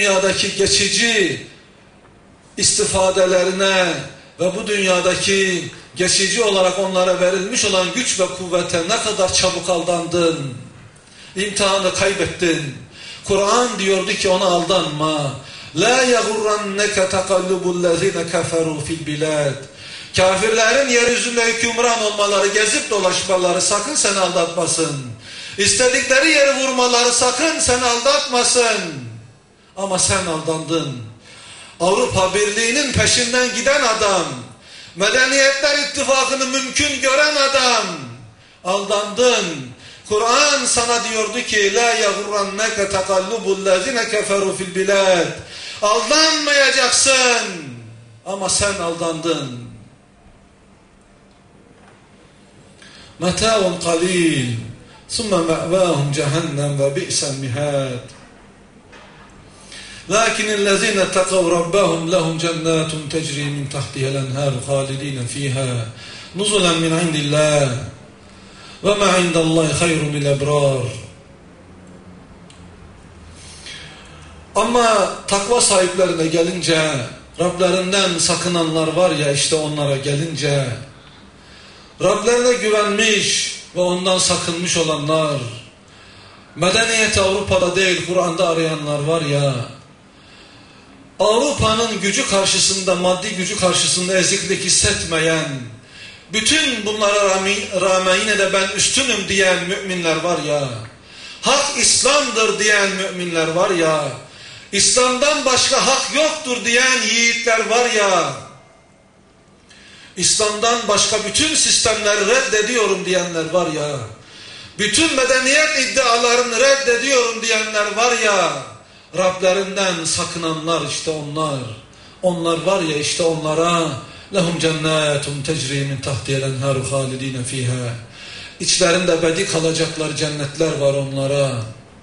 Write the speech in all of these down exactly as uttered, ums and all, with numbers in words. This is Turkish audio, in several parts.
dünyadaki geçici istifadelerine ve bu dünyadaki geçici olarak onlara verilmiş olan güç ve kuvvete ne kadar çabuk aldandın. İmtihanı kaybettin. Kur'an diyordu ki ona aldanma. La yagurranneke takallubul-lezine keferu fil bilad. Kafirlerin yeryüzünde hükümran olmaları, gezip dolaşmaları sakın seni aldatmasın. İstedikleri yeri vurmaları sakın seni aldatmasın. Ama sen aldandın. Avrupa Birliği'nin peşinden giden adam, Medeniyetler İttifakı'nı mümkün gören adam, aldandın. Kur'an sana diyordu ki la yagurranneke takallubul-lezine keferu fil bilad. Aldanmayacaksın. Ama sen aldandın. Meta'un qalil, summa ma'vahum cehennem ve bi'sel mihad. Lakinnellezine takav rabbahum lehum cennatun tecri min tahtiha el-enhar halidin fiha nuzulan min indillah ve ma indallahi hayrun lil-ebrar. Ama takva sahiplerine gelince, Rablerinden sakınanlar var ya, işte onlara gelince, Rablerine güvenmiş ve ondan sakınmış olanlar, medeniyeti Avrupa'da değil Kur'an'da arayanlar var ya, Avrupa'nın gücü karşısında, maddi gücü karşısında eziklik hissetmeyen, bütün bunlara rağmen yine de ben üstünüm diyen müminler var ya, hak İslam'dır diyen müminler var ya, İslam'dan başka hak yoktur diyen yiğitler var ya, İslam'dan başka bütün sistemleri reddediyorum diyenler var ya, bütün medeniyet iddialarını reddediyorum diyenler var ya, Rablerinden sakınanlar işte onlar. Onlar var ya, işte onlara lehum cennetun tecri min tahtiha'l enharu halidin fiha. İçlerinde bedi kalacaklar cennetler var onlara.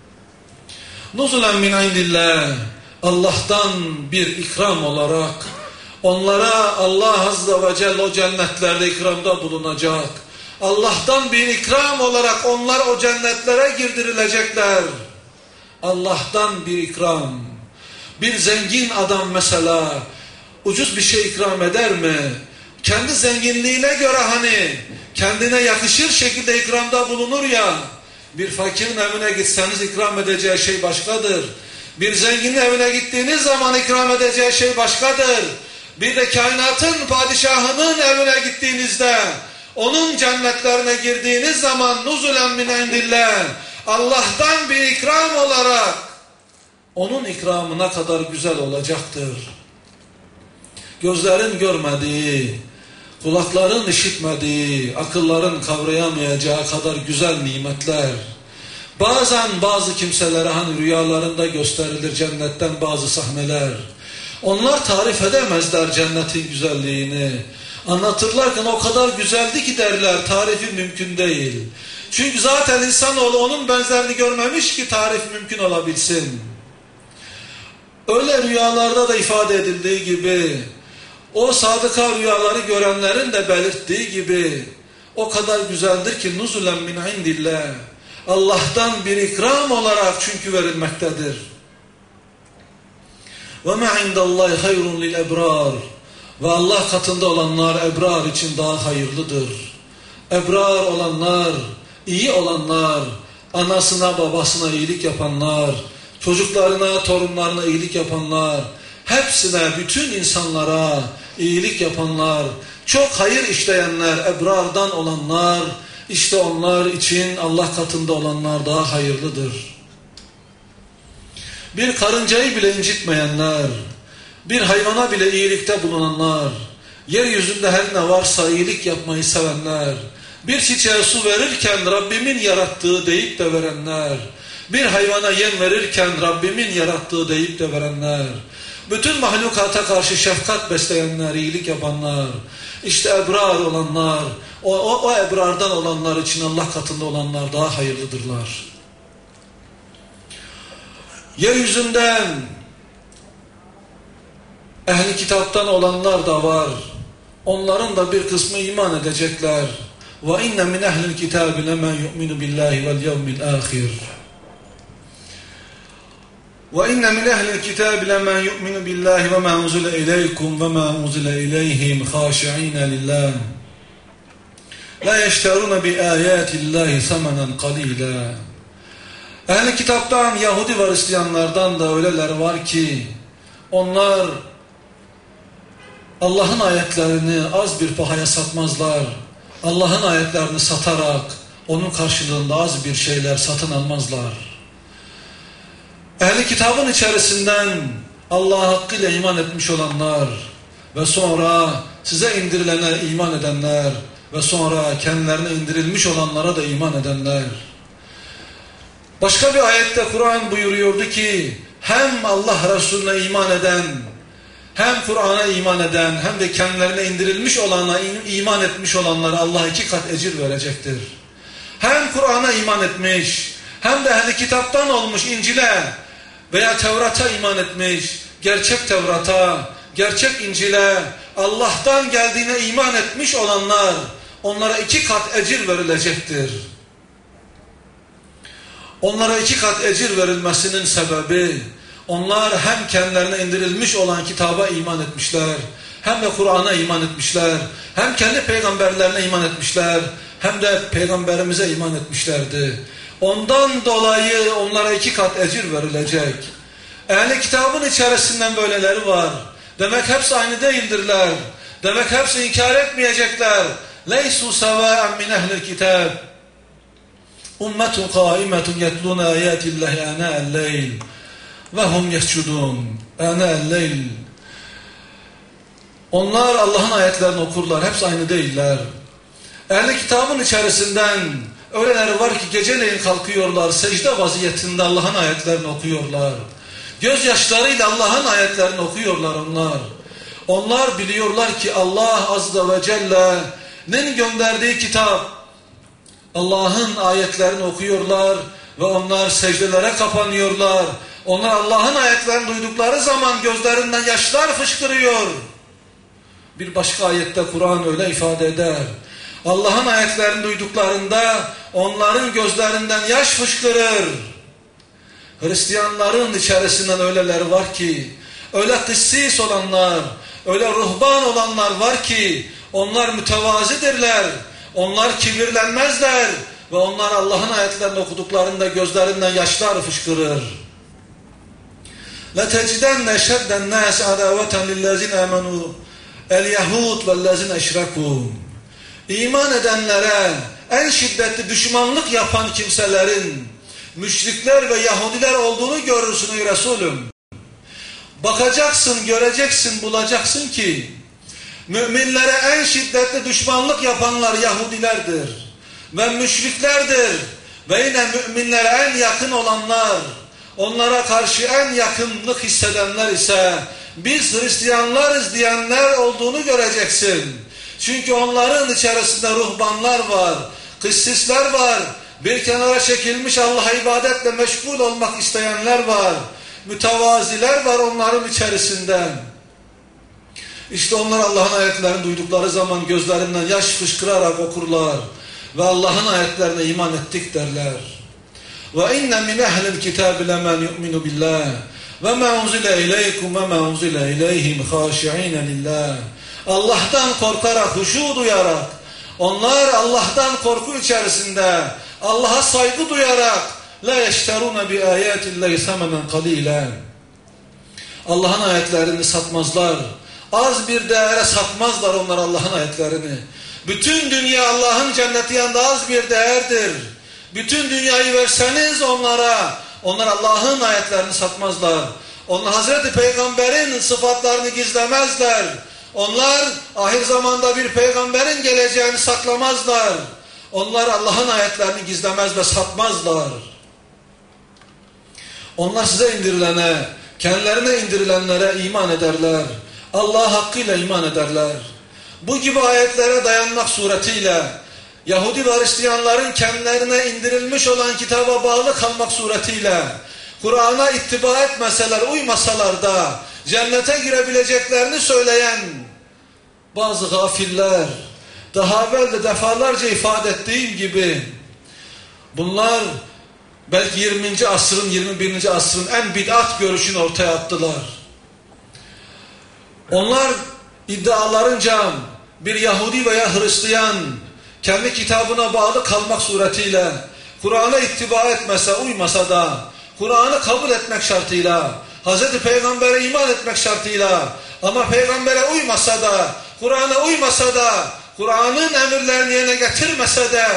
Nuzulen min indillah. Allah'tan bir ikram olarak onlara Allah azze ve celle o cennetlerde ikramda bulunacak. Allah'tan bir ikram olarak onlar o cennetlere girdirilecekler. Allah'tan bir ikram. Bir zengin adam mesela ucuz bir şey ikram eder mi? Kendi zenginliğine göre hani kendine yakışır şekilde ikramda bulunur ya. Bir fakirin evine gitseniz ikram edeceği şey başkadır. Bir zenginin evine gittiğiniz zaman ikram edeceği şey başkadır. Bir de kainatın padişahının evine gittiğinizde, onun cennetlerine girdiğiniz zaman nuzulen min indillah, Allah'tan bir ikram olarak onun ikramı ne kadar güzel olacaktır. Gözlerin görmediği, kulakların işitmediği, akılların kavrayamayacağı kadar güzel nimetler. Bazen bazı kimselere hani rüyalarında gösterilir cennetten bazı sahneler. Onlar tarif edemezler cennetin güzelliğini. Anlatırlarken o kadar güzeldi ki derler, tarifi mümkün değil. Çünkü zaten insanoğlu onun benzerini görmemiş ki tarif mümkün olabilsin. Öyle rüyalarda da ifade edildiği gibi, o sadıka rüyaları görenlerin de belirttiği gibi, o kadar güzeldir ki nuzulen min indillah. Allah'tan bir ikram olarak çünkü verilmektedir. Ve ma indallahi hayrun lil ebrar. Ve Allah katında olanlar ebrar için daha hayırlıdır. Ebrar olanlar, iyi olanlar, anasına babasına iyilik yapanlar, çocuklarına torunlarına iyilik yapanlar, hepsine, bütün insanlara iyilik yapanlar, çok hayır işleyenler, ebrardan olanlar, işte onlar için Allah katında olanlar daha hayırlıdır. Bir karıncayı bile incitmeyenler, bir hayvana bile iyilikte bulunanlar, yeryüzünde her ne varsa iyilik yapmayı sevenler, bir çiçeğe su verirken Rabbimin yarattığı deyip de verenler, bir hayvana yem verirken Rabbimin yarattığı deyip de verenler, bütün mahlukata karşı şefkat besleyenler, iyilik yapanlar, işte ebrar olanlar, o, o, o ebrardan olanlar için Allah katında olanlar daha hayırlıdırlar. Yeryüzünden ehli kitaptan olanlar da var. Onların da bir kısmı iman edecekler. Ve inne min ehlil kitabi lemen yu'minu billahi vel yevmil ahir. وَاِنَّ مِنْ اَهْلِ الْكِتَابِ لَمَا يُؤْمِنُ بِاللّٰهِ وَمَا اُنْزِلَ اِلَيْكُمْ وَمَا اُنْزِلَ اِلَيْهِمْ خَاشِعِينَ لِلّٰهِ لَا يَشْتَرُونَ بِآيَاتِ اللّٰهِ ثَمَنًا قَلِيلًا. Ehli kitaptan, Yahudi ve Hristiyanlardan da öyleler var ki onlar Allah'ın ayetlerini az bir pahaya satmazlar. Allah'ın ayetlerini satarak onun karşılığında az bir şeyler satın almazlar. Ehli kitabın içerisinden Allah'a hakkıyla iman etmiş olanlar ve sonra size indirilene iman edenler ve sonra kendilerine indirilmiş olanlara da iman edenler. Başka bir ayette Kur'an buyuruyordu ki hem Allah Resulüne iman eden, hem Kur'an'a iman eden, hem de kendilerine indirilmiş olana iman etmiş olanlara Allah iki kat ecir verecektir. Hem Kur'an'a iman etmiş, hem de ehli kitaptan olmuş İncil'e veya Tevrat'a iman etmiş, gerçek Tevrat'a, gerçek İncil'e, Allah'tan geldiğine iman etmiş olanlar, onlara iki kat ecir verilecektir. Onlara iki kat ecir verilmesinin sebebi, onlar hem kendilerine indirilmiş olan kitaba iman etmişler, hem de Kur'an'a iman etmişler, hem kendi peygamberlerine iman etmişler, hem de peygamberimize iman etmişlerdi. Ondan dolayı onlara iki kat ecir verilecek. Ehli kitabın içerisinden böyleleri var. Demek hepsi aynı değildirler. Demek hepsi inkar etmeyecekler. Leysu sevâen min ehlil kitab. Ummetun kâimetun yetlûne âyâtillâhi ânâ'el leyl. Ve hum yescudûn. Ânâ'el leyl. Onlar Allah'ın ayetlerini okurlar. Hepsi aynı değiller. Ehli kitabın içerisinden öyleleri var ki geceleyin kalkıyorlar. Secde vaziyetinde Allah'ın ayetlerini okuyorlar. Gözyaşlarıyla Allah'ın ayetlerini okuyorlar onlar. Onlar biliyorlar ki Allah Azze ve Celle'nin gönderdiği kitap, Allah'ın ayetlerini okuyorlar ve onlar secdelere kapanıyorlar. Onlar Allah'ın ayetlerini duydukları zaman gözlerinden yaşlar fışkırıyor. Bir başka ayette Kur'an öyle ifade eder. Allah'ın ayetlerini duyduklarında onların gözlerinden yaş fışkırır. Hristiyanların içerisinden öyleler var ki, öyle kıssis olanlar, öyle ruhban olanlar var ki, onlar mütevazidirler, onlar kibirlenmezler ve onlar Allah'ın ayetlerini okuduklarında gözlerinden yaşlar fışkırır. لَتَجِدَنَّ شَدَّ النَّاسِ عَدَاوَةً لِلَّذِينَ آمَنُوا الْيَهُودُ وَالَّذِينَ اَشْرَكُوا. İman edenlere en şiddetli düşmanlık yapan kimselerin müşrikler ve Yahudiler olduğunu görürsün ey Resulüm. Bakacaksın, göreceksin, bulacaksın ki müminlere en şiddetli düşmanlık yapanlar Yahudilerdir ve müşriklerdir ve yine müminlere en yakın olanlar, onlara karşı en yakınlık hissedenler ise biz Hristiyanlarız diyenler olduğunu göreceksin. Çünkü onların içerisinde ruhbanlar var, kıssisler var, bir kenara çekilmiş Allah'a ibadetle meşgul olmak isteyenler var, mütevaziler var onların içerisinde. İşte onlar Allah'ın ayetlerini duydukları zaman gözlerinden yaş fışkırarak okurlar ve Allah'ın ayetlerine iman ettik derler. وَاِنَّ مِنْ اَهْلِ الْكِتَابِ لَمَنْ يُؤْمِنُ بِاللّٰهِ وَمَا اُنْزِلَ اِلَيْكُمْ وَمَا اُنْزِلَ اِلَيْهِمْ خَاشِعِينَ لِلّٰهِ. Allah'tan korkarak, huşu duyarak, onlar Allah'tan korku içerisinde, Allah'a saygı duyarak لَا يَشْتَرُونَ بِآيَاتِ اللّٰهِ ثَمَنًا قَلِيلًا. Allah'ın ayetlerini satmazlar. Az bir değere satmazlar onlar Allah'ın ayetlerini. Bütün dünya Allah'ın cenneti yanında az bir değerdir. Bütün dünyayı verseniz onlara, onlar Allah'ın ayetlerini satmazlar. Onlar Hazreti Peygamber'in sıfatlarını gizlemezler. Onlar ahir zamanda bir peygamberin geleceğini saklamazlar. Onlar Allah'ın ayetlerini gizlemez ve satmazlar. Onlar size indirilene, kendilerine indirilenlere iman ederler. Allah'a hakkıyla iman ederler. Bu gibi ayetlere dayanmak suretiyle Yahudi ve Hristiyanların kendilerine indirilmiş olan kitaba bağlı kalmak suretiyle Kur'an'a ittiba etmeseler, uymasalar da cennete girebileceklerini söyleyen bazı gafiller, daha evvel de defalarca ifade ettiğim gibi bunlar belki yirminci asrın, yirmi birinci asrın en bid'at görüşünü ortaya attılar. Onlar iddialarınca bir Yahudi veya Hristiyan kendi kitabına bağlı kalmak suretiyle Kur'an'a ittiba etmese, uymasa da Kur'an'ı kabul etmek şartıyla, Hazreti Peygamber'e iman etmek şartıyla, ama Peygamber'e uymasa da, Kur'an'a uymasa da, Kur'an'ın emirlerini yerine getirmese de,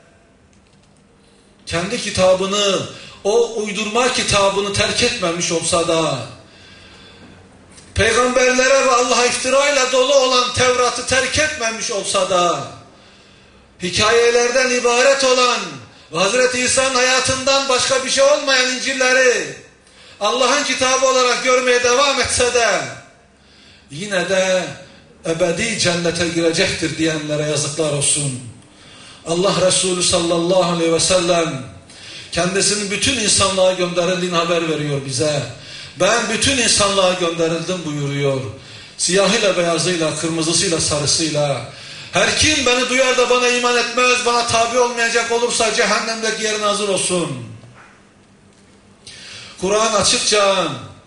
kendi kitabını, o uydurma kitabını terk etmemiş olsa da, peygamberlere ve Allah'a iftirayla dolu olan Tevrat'ı terk etmemiş olsa da, hikayelerden ibaret olan ve Hazreti İsa'nın hayatından başka bir şey olmayan İncil'leri Allah'ın kitabı olarak görmeye devam etse de, yine de ebedi cennete girecektir diyenlere yazıklar olsun. Allah Resulü sallallahu aleyhi ve sellem kendisinin bütün insanlığa gönderildiğini haber veriyor bize. Ben bütün insanlığa gönderildim buyuruyor. Siyahıyla, beyazıyla, kırmızısıyla, sarısıyla. Her kim beni duyar da bana iman etmez, bana tabi olmayacak olursa cehennemdeki yerine hazır olsun. Kur'an açıkça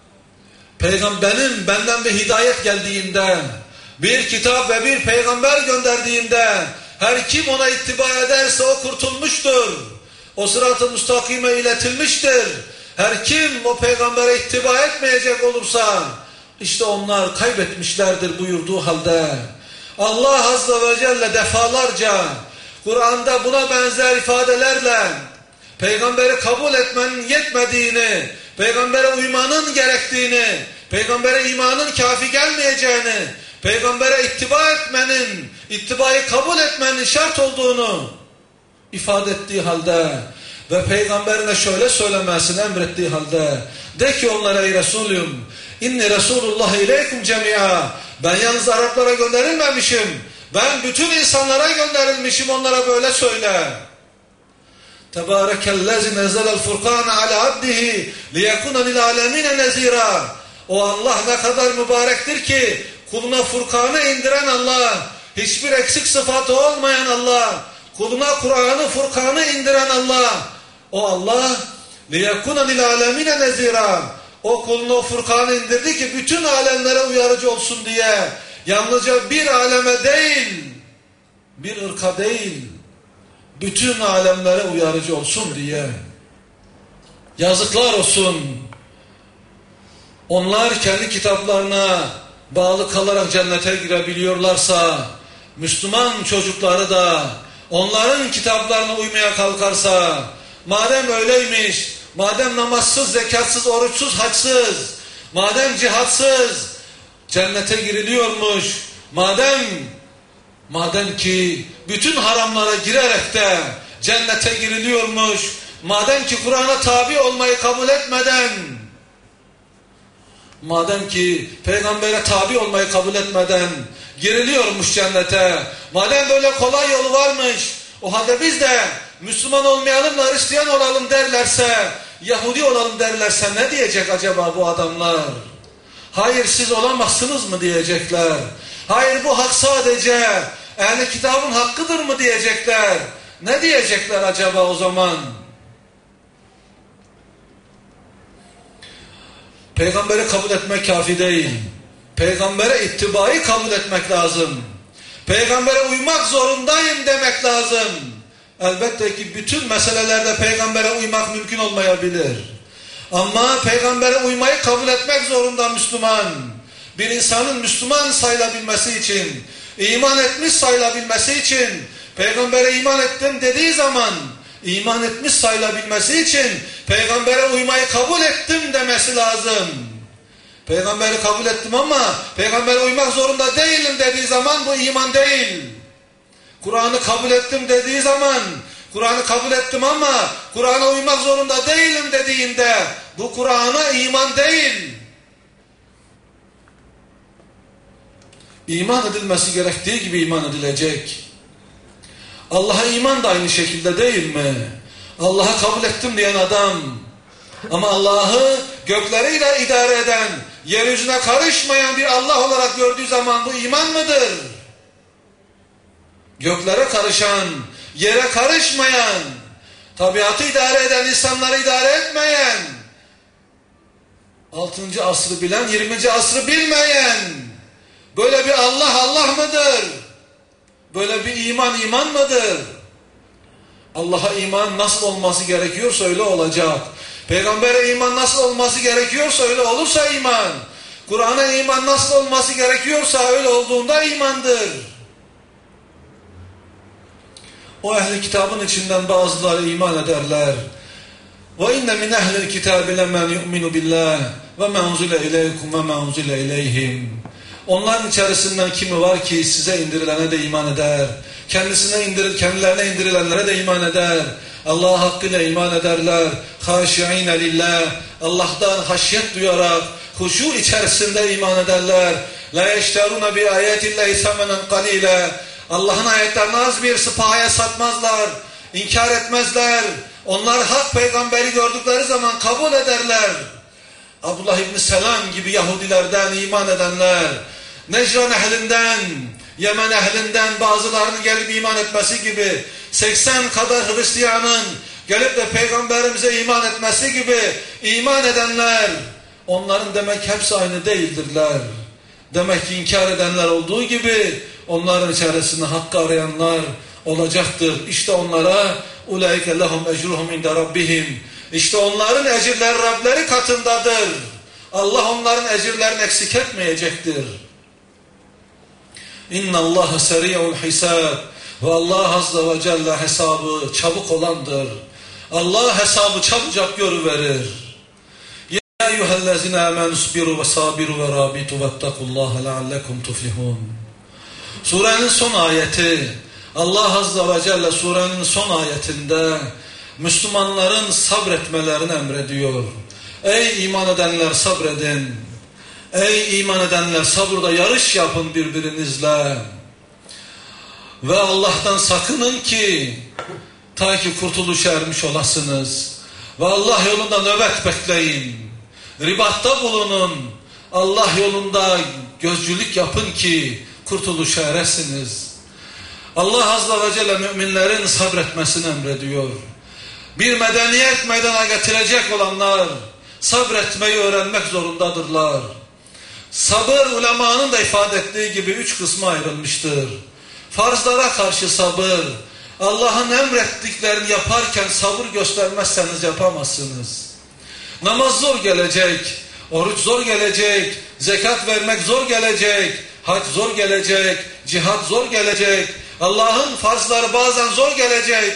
peygamberin benden bir hidayet geldiğinde, bir kitap ve bir peygamber gönderdiğinde her kim ona ittiba ederse o kurtulmuştur. O sırat-ı müstakime iletilmiştir. Her kim o peygambere ittiba etmeyecek olursa işte onlar kaybetmişlerdir buyurduğu halde Allah Azze ve Celle defalarca Kur'an'da buna benzer ifadelerle peygamberi kabul etmenin yetmediğini, peygambere uymanın gerektiğini, peygambere imanın kafi gelmeyeceğini, peygambere ittiba etmenin, ittibayı kabul etmenin şart olduğunu ifade ettiği halde ve peygamberine şöyle söylemesini emrettiği halde, de ki onlara ey Resulüm, inni Resulullah ileykum cemi'a, ben yalnız Araplara gönderilmemişim, ben bütün insanlara gönderilmişim, onlara böyle söyle. Tebârekellezi nezzelel furkâne ala abdihi liyekûne lil âlemîne nezîrâ. O Allah ne kadar mübarektir ki kuluna Furkan'ı indiren Allah, hiçbir eksik sıfatı olmayan Allah, kuluna Kur'an'ı, Furkan'ı indiren Allah. O Allah liyekûne lil âlemîne nezîrâ. O kuluna Furkan'ı indirdi ki bütün alemlere uyarıcı olsun diye. Yalnızca bir aleme değil, bir ırka değil, bütün alemlere uyarıcı olsun diye. Yazıklar olsun. Onlar kendi kitaplarına bağlı kalarak cennete girebiliyorlarsa, Müslüman çocukları da onların kitaplarına uymaya kalkarsa, madem öyleymiş, madem namazsız, zekatsız, oruçsuz, haçsız, madem cihatsız cennete giriliyormuş, madem madem ki bütün haramlara girerek de cennete giriliyormuş, madem ki Kur'an'a tabi olmayı kabul etmeden, madem ki peygambere tabi olmayı kabul etmeden giriliyormuş cennete, madem böyle kolay yolu varmış, o halde biz de Müslüman olmayalım da Hristiyan olalım derlerse, Yahudi olalım derlerse ne diyecek acaba bu adamlar? Hayır siz olamazsınız mı diyecekler. Hayır bu hak sadece ehli kitabın hakkıdır mı diyecekler. Ne diyecekler acaba o zaman? Peygamberi kabul etmek kafi değil. Peygambere ittibayı kabul etmek lazım. Peygambere uymak zorundayım demek lazım. Elbette ki bütün meselelerde peygambere uymak mümkün olmayabilir. Ama peygambere uymayı kabul etmek zorunda Müslüman. Bir insanın Müslüman sayılabilmesi için, iman etmiş sayılabilmesi için, peygambere iman ettim dediği zaman, iman etmiş sayılabilmesi için peygambere uymayı kabul ettim demesi lazım. Peygamberi kabul ettim ama peygambere uymak zorunda değilim dediği zaman bu iman değil. Kur'an'ı kabul ettim dediği zaman, Kur'an'ı kabul ettim ama Kur'an'a uymak zorunda değilim dediğinde bu Kur'an'a iman değil. İman edilmesi gerektiği gibi iman edilecek. Allah'a iman da aynı şekilde değil mi? Allah'a kabul ettim diyen adam ama Allah'ı gökleriyle idare eden, yeryüzüne karışmayan bir Allah olarak gördüğü zaman bu iman mıdır? Göklere karışan, yere karışmayan, tabiatı idare eden, insanları idare etmeyen, altıncı asrı bilen, yirminci asrı bilmeyen, böyle bir Allah Allah mıdır? Böyle bir iman iman mıdır? Allah'a iman nasıl olması gerekiyorsa öyle olacak. Peygamber'e iman nasıl olması gerekiyorsa öyle olursa iman. Kur'an'a iman nasıl olması gerekiyorsa öyle olduğunda imandır. O ehli kitabın içinden bazıları iman ederler. وَاِنَّ مِنْ اَهْلِ الْكِتَابِ لَمَنْ يُؤْمِنُ بِاللّٰهِ وَمَا اُنْزِلَ اِلَيْكُمْ وَمَا اُنْزِلَ اِلَيْهِمْ. Onların içerisinden kimi var ki size indirilene de iman eder. Kendisine indir, kendilerine indirilenlere de iman eder. Allah'a hakkıyla iman ederler. خَاشِعِينَ لِلّٰهِ. Allah'tan haşyet duyarak, huşu içerisinde iman ederler. لَا يَشْتَرُونَ بِآيَاتِ اللّٰهِ ثَمَنًا قَلِيلًا. Allah'ın ayetlerini az bir sıpahaya satmazlar, inkar etmezler. Onlar hak peygamberi gördükleri zaman kabul ederler. Abdullah İbni Selam gibi Yahudilerden iman edenler, Necran ehlinden, Yemen ehlinden bazılarının gelip iman etmesi gibi, seksen kadar Hristiyanın gelip de peygamberimize iman etmesi gibi iman edenler, onların demek hepsi aynı değildirler. Demek ki inkar edenler olduğu gibi onların içerisinde hakkı arayanlar olacaktır. İşte onlara ulaike lehum ecruhum inde rabbihim. İşte onların ecirleri Rableri katındadır. Allah onların ecirlerini eksik etmeyecektir. İnna Allah seri'ul hisab. Ve Allah azze ve celle hesabı çabuk olandır. Allah hesabı çabucak görüverir. Ya eyyühellezine amenu sabiru ve sabiru ve rabitu vettekullaha leallekum tuflihun. Surenin son ayeti, Allah azze ve celle surenin son ayetinde Müslümanların sabretmelerini emrediyor. Ey iman edenler sabredin. Ey iman edenler sabırda yarış yapın birbirinizle. Ve Allah'tan sakının ki ta ki kurtuluşa ermiş olasınız. Ve Allah yolunda nöbet bekleyin. Ribatta bulunun. Allah yolunda gözcülük yapın ki kurtuluşa eresiniz. Allah azze ve celle müminlerin sabretmesini emrediyor. Bir medeniyet meydana getirecek olanlar sabretmeyi öğrenmek zorundadırlar. Sabır ulemanın da ifade ettiği gibi üç kısma ayrılmıştır. Farzlara karşı sabır. Allah'ın emrettiklerini yaparken sabır göstermezseniz yapamazsınız. Namaz zor gelecek, oruç zor gelecek, zekat vermek zor gelecek, hac zor gelecek, cihat zor gelecek. Allah'ın farzları bazen zor gelecek.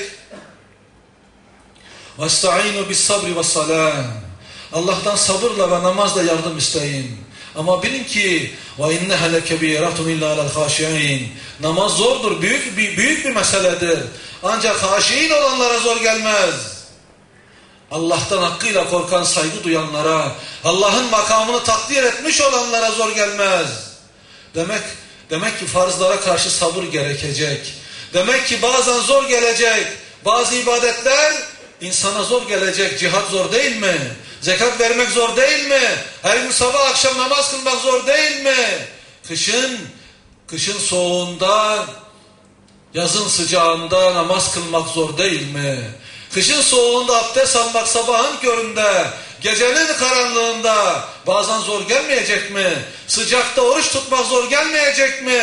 وَاسْتَعِينُوا بِالصَّبْرِ وَالصَّلَاةِ. Allah'tan sabırla ve namazla yardım isteyin. Ama bilin ki وَاِنَّهَا لَكَبِيرَةٌ اِلَّا عَلَى الْخَاشِعِينَ. Namaz zordur, büyük bir, büyük bir meseledir. Ancak haşiin olanlara zor gelmez. Allah'tan hakkıyla korkan, saygı duyanlara, Allah'ın makamını takdir etmiş olanlara zor gelmez. Demek, demek ki farzlara karşı sabır gerekecek. Demek ki bazen zor gelecek. Bazı ibadetler insana zor gelecek. Cihat zor değil mi? Zekat vermek zor değil mi? Her gün sabah akşam namaz kılmak zor değil mi? Kışın, kışın soğuğunda, yazın sıcağında namaz kılmak zor değil mi? Kışın soğuğunda abdest almak sabahın köründe, gecenin karanlığında bazen zor gelmeyecek mi? Sıcakta oruç tutmak zor gelmeyecek mi?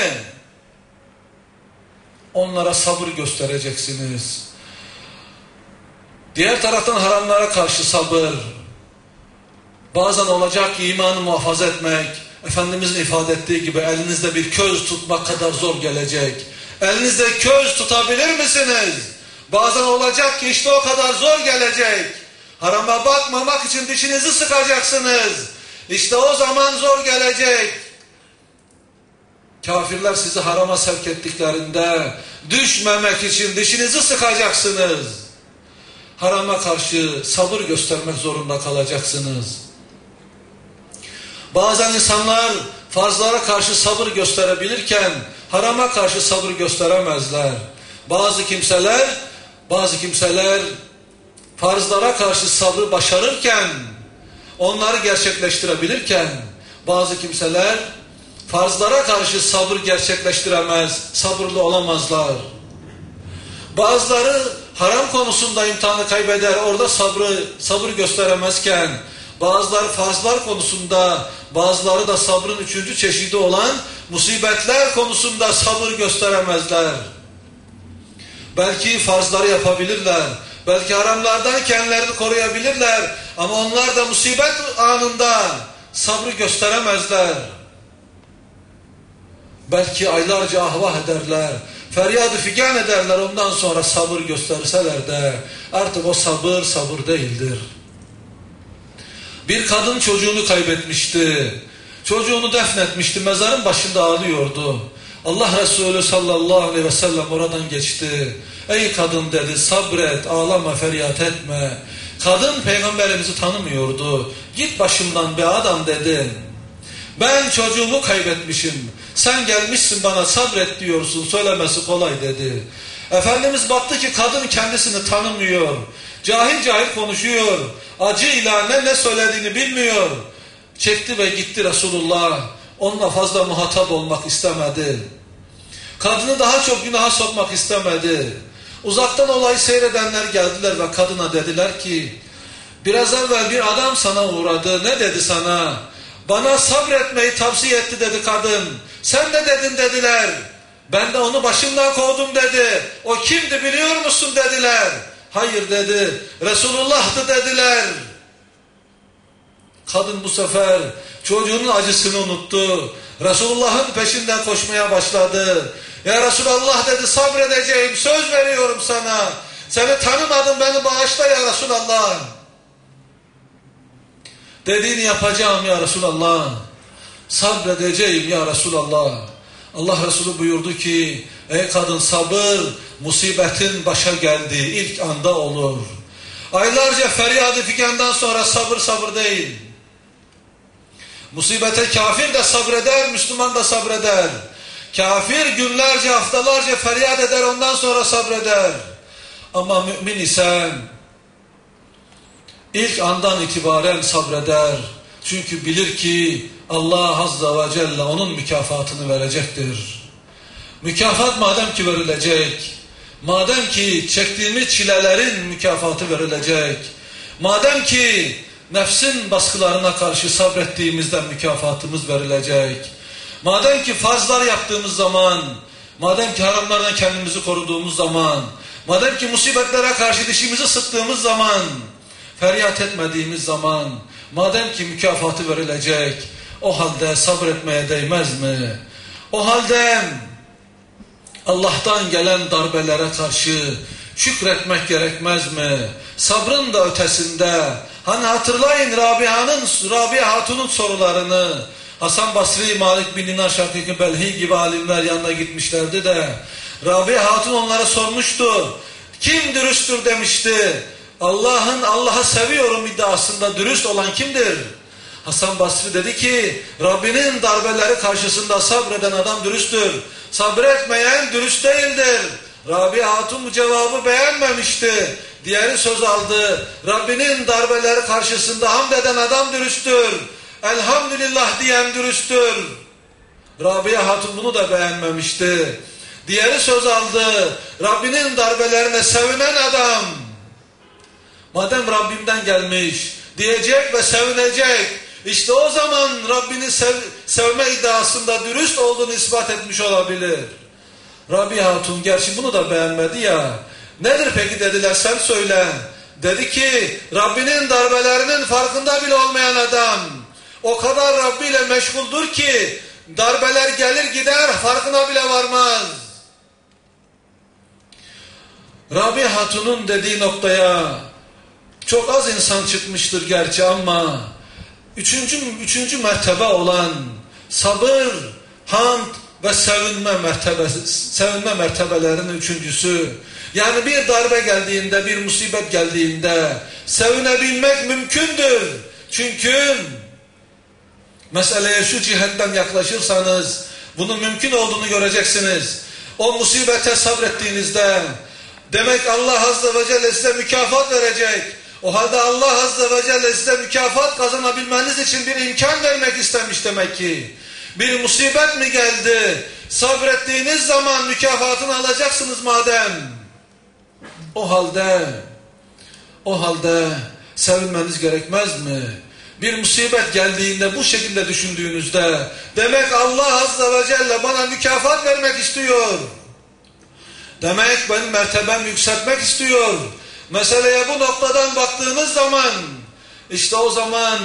Onlara sabır göstereceksiniz. Diğer taraftan haramlara karşı sabır. Bazen olacak ki imanı muhafaza etmek, Efendimizin ifade ettiği gibi elinizde bir köz tutmak kadar zor gelecek. Elinizde köz tutabilir misiniz? Bazen olacak ki işte o kadar zor gelecek. Harama bakmamak için dişinizi sıkacaksınız. İşte o zaman zor gelecek. Kafirler sizi harama sevk ettiklerinde düşmemek için dişinizi sıkacaksınız. Harama karşı sabır göstermek zorunda kalacaksınız. Bazen insanlar farzlara karşı sabır gösterebilirken harama karşı sabır gösteremezler. Bazı kimseler, bazı kimseler farzlara karşı sabrı başarırken, onları gerçekleştirebilirken, bazı kimseler farzlara karşı sabır gerçekleştiremez, sabırlı olamazlar. Bazıları haram konusunda imtihanı kaybeder, orada sabrı sabır gösteremezken, bazıları farzlar konusunda, bazıları da sabrın üçüncü çeşidi olan musibetler konusunda sabır gösteremezler. Belki farzları yapabilirler, belki haramlardan kendilerini koruyabilirler ama onlar da musibet anında sabrı gösteremezler. Belki aylarca ahvah ederler, feryadı figan ederler, ondan sonra sabır gösterseler de artık o sabır sabır değildir. Bir kadın çocuğunu kaybetmişti. Çocuğunu defnetmişti. Mezarın başında ağlıyordu. Allah Resulü sallallahu aleyhi ve sellem oradan geçti. Ey kadın dedi, sabret, ağlama, feryat etme. Kadın peygamberimizi tanımıyordu. Git başımdan be adam dedi. Ben çocuğumu kaybetmişim. Sen gelmişsin bana sabret diyorsun. Söylemesi kolay dedi. Efendimiz baktı ki kadın kendisini tanımıyor. Cahil cahil konuşuyor. Acıyla ne ne söylediğini bilmiyor. Çekti ve gitti Resulullah. Onunla fazla muhatap olmak istemedi. Kadını daha çok günaha sokmak istemedi. Uzaktan olayı seyredenler geldiler ve kadına dediler ki, biraz evvel bir adam sana uğradı. Ne dedi sana? Bana sabretmeyi tavsiye etti dedi kadın. Sen ne dedin dediler. Ben de onu başımdan kovdum dedi. O kimdi biliyor musun dediler. Hayır dedi. Resulullah'tı dediler. Kadın bu sefer çocuğunun acısını unuttu. Resulullah'ın peşinden koşmaya başladı. Ya Resulallah dedi, sabredeceğim, söz veriyorum sana. Seni tanımadım, beni bağışla ya Resulallah. Dediğini yapacağım ya Resulallah. Sabredeceğim ya Resulallah. Allah Resulü buyurdu ki, ey kadın sabır, musibetin başa geldiği ilk anda olur. Aylarca feryadı figandan sonra sabır sabır değil. Musibete kafir de sabreder, Müslüman da sabreder. Kafir günlerce, haftalarca feryat eder, ondan sonra sabreder. Ama mümin ise ilk andan itibaren sabreder. Çünkü bilir ki Allah Azze ve Celle onun mükafatını verecektir. Mükafat madem ki verilecek, madem ki çektiğimiz çilelerin mükafatı verilecek, madem ki nefsin baskılarına karşı sabrettiğimizde mükafatımız verilecek, madem ki farzlar yaptığımız zaman, madem ki haramlardan kendimizi koruduğumuz zaman, madem ki musibetlere karşı dişimizi sıktığımız zaman, feryat etmediğimiz zaman, madem ki mükafatı verilecek, o halde sabretmeye değmez mi? O halde Allah'tan gelen darbelere karşı şükretmek gerekmez mi? Sabrın da ötesinde, hani hatırlayın Rabia'nın, Rabia Hatun'un sorularını, Hasan Basri, Malik bin Dinar, Şakik Belhi gibi alimler yanına gitmişlerdi de, Rabia Hatun onlara sormuştu, kim dürüsttür demişti. Allah'ın Allah'ı seviyorum iddiasında dürüst olan kimdir? Hasan Basri dedi ki, Rabbinin darbeleri karşısında sabreden adam dürüsttür. Sabretmeyen dürüst değildir. Rabia Hatun bu cevabı beğenmemişti. Diğeri söz aldı. Rabbinin darbeleri karşısında hamd eden adam dürüsttür. Elhamdülillah diyen dürüsttür. Rabia Hatun bunu da beğenmemişti. Diğeri söz aldı. Rabbinin darbelerine sevinen adam, madem Rabbimden gelmiş diyecek ve sevinecek. İşte o zaman Rabbini sev, sevme iddiasında dürüst olduğunu ispat etmiş olabilir. Rabia Hatun gerçi bunu da beğenmedi ya. Nedir peki dediler, sen söyle. Dedi ki Rabbinin darbelerinin farkında bile olmayan adam o kadar Rabbi ile meşguldür ki darbeler gelir gider farkına bile varmaz. Rabia Hatun'un dediği noktaya çok az insan çıkmıştır gerçi ama üçüncü, üçüncü mertebe olan sabır, hamd ve sevinme mertebesi, sevinme mertebelerinin üçüncüsü. Yani bir darbe geldiğinde, bir musibet geldiğinde sevinebilmek mümkündür. Çünkü meseleye şu cihetten yaklaşırsanız bunun mümkün olduğunu göreceksiniz. O musibete sabrettiğinizde demek Allah Azze ve Celle size mükafat verecek. O halde Allah Azze ve Celle size mükafat kazanabilmeniz için bir imkan vermek istemiş demek ki. Bir musibet mi geldi? Sabrettiğiniz zaman mükafatını alacaksınız madem. O halde, o halde sevinmeniz gerekmez mi? Bir musibet geldiğinde bu şekilde düşündüğünüzde, demek Allah Azze ve Celle bana mükafat vermek istiyor. Demek benim mertebemi yükseltmek istiyor. Meseleye bu noktadan baktığınız zaman, işte o zaman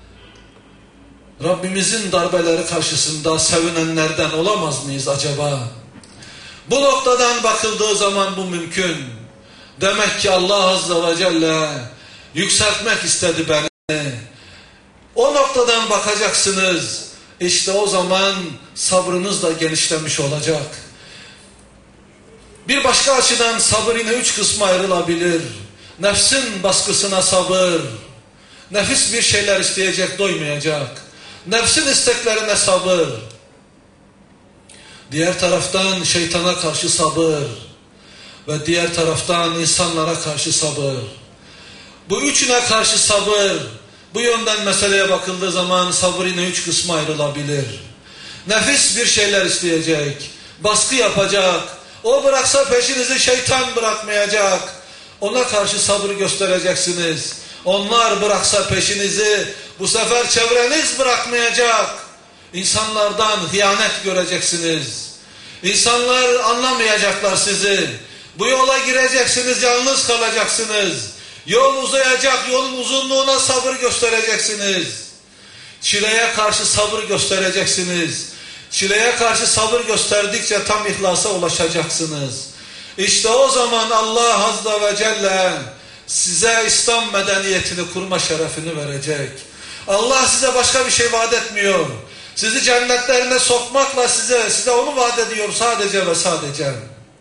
Rabbimizin darbeleri karşısında sevinenlerden olamaz mıyız acaba? Bu noktadan bakıldığı zaman bu mümkün. Demek ki Allah Azze ve Celle yükseltmek istedi beni. O noktadan bakacaksınız. İşte o zaman sabrınız da genişlemiş olacak. Bir başka açıdan sabır yine üç kısma ayrılabilir. Nefsin baskısına sabır. Nefis bir şeyler isteyecek, doymayacak. Nefsin isteklerine sabır. Diğer taraftan şeytana karşı sabır. Ve diğer taraftan insanlara karşı sabır. Bu üçüne karşı sabır. Bu yönden meseleye bakıldığı zaman sabır yine üç kısma ayrılabilir. Nefis bir şeyler isteyecek. Baskı yapacak. O bıraksa peşinizi şeytan bırakmayacak. Ona karşı sabır göstereceksiniz. Onlar bıraksa peşinizi bu sefer çevreniz bırakmayacak. İnsanlardan hıyanet göreceksiniz. İnsanlar anlamayacaklar sizi. Bu yola gireceksiniz, yalnız kalacaksınız. Yol uzayacak, yolun uzunluğuna sabır göstereceksiniz. Çileye karşı sabır göstereceksiniz. Çileye karşı sabır gösterdikçe tam ihlasa ulaşacaksınız. İşte o zaman Allah Azze ve Celle size İslam medeniyetini kurma şerefini verecek. Allah size başka bir şey vaat etmiyor. Sizi cennetlerine sokmakla size, size onu vaat ediyor sadece ve sadece.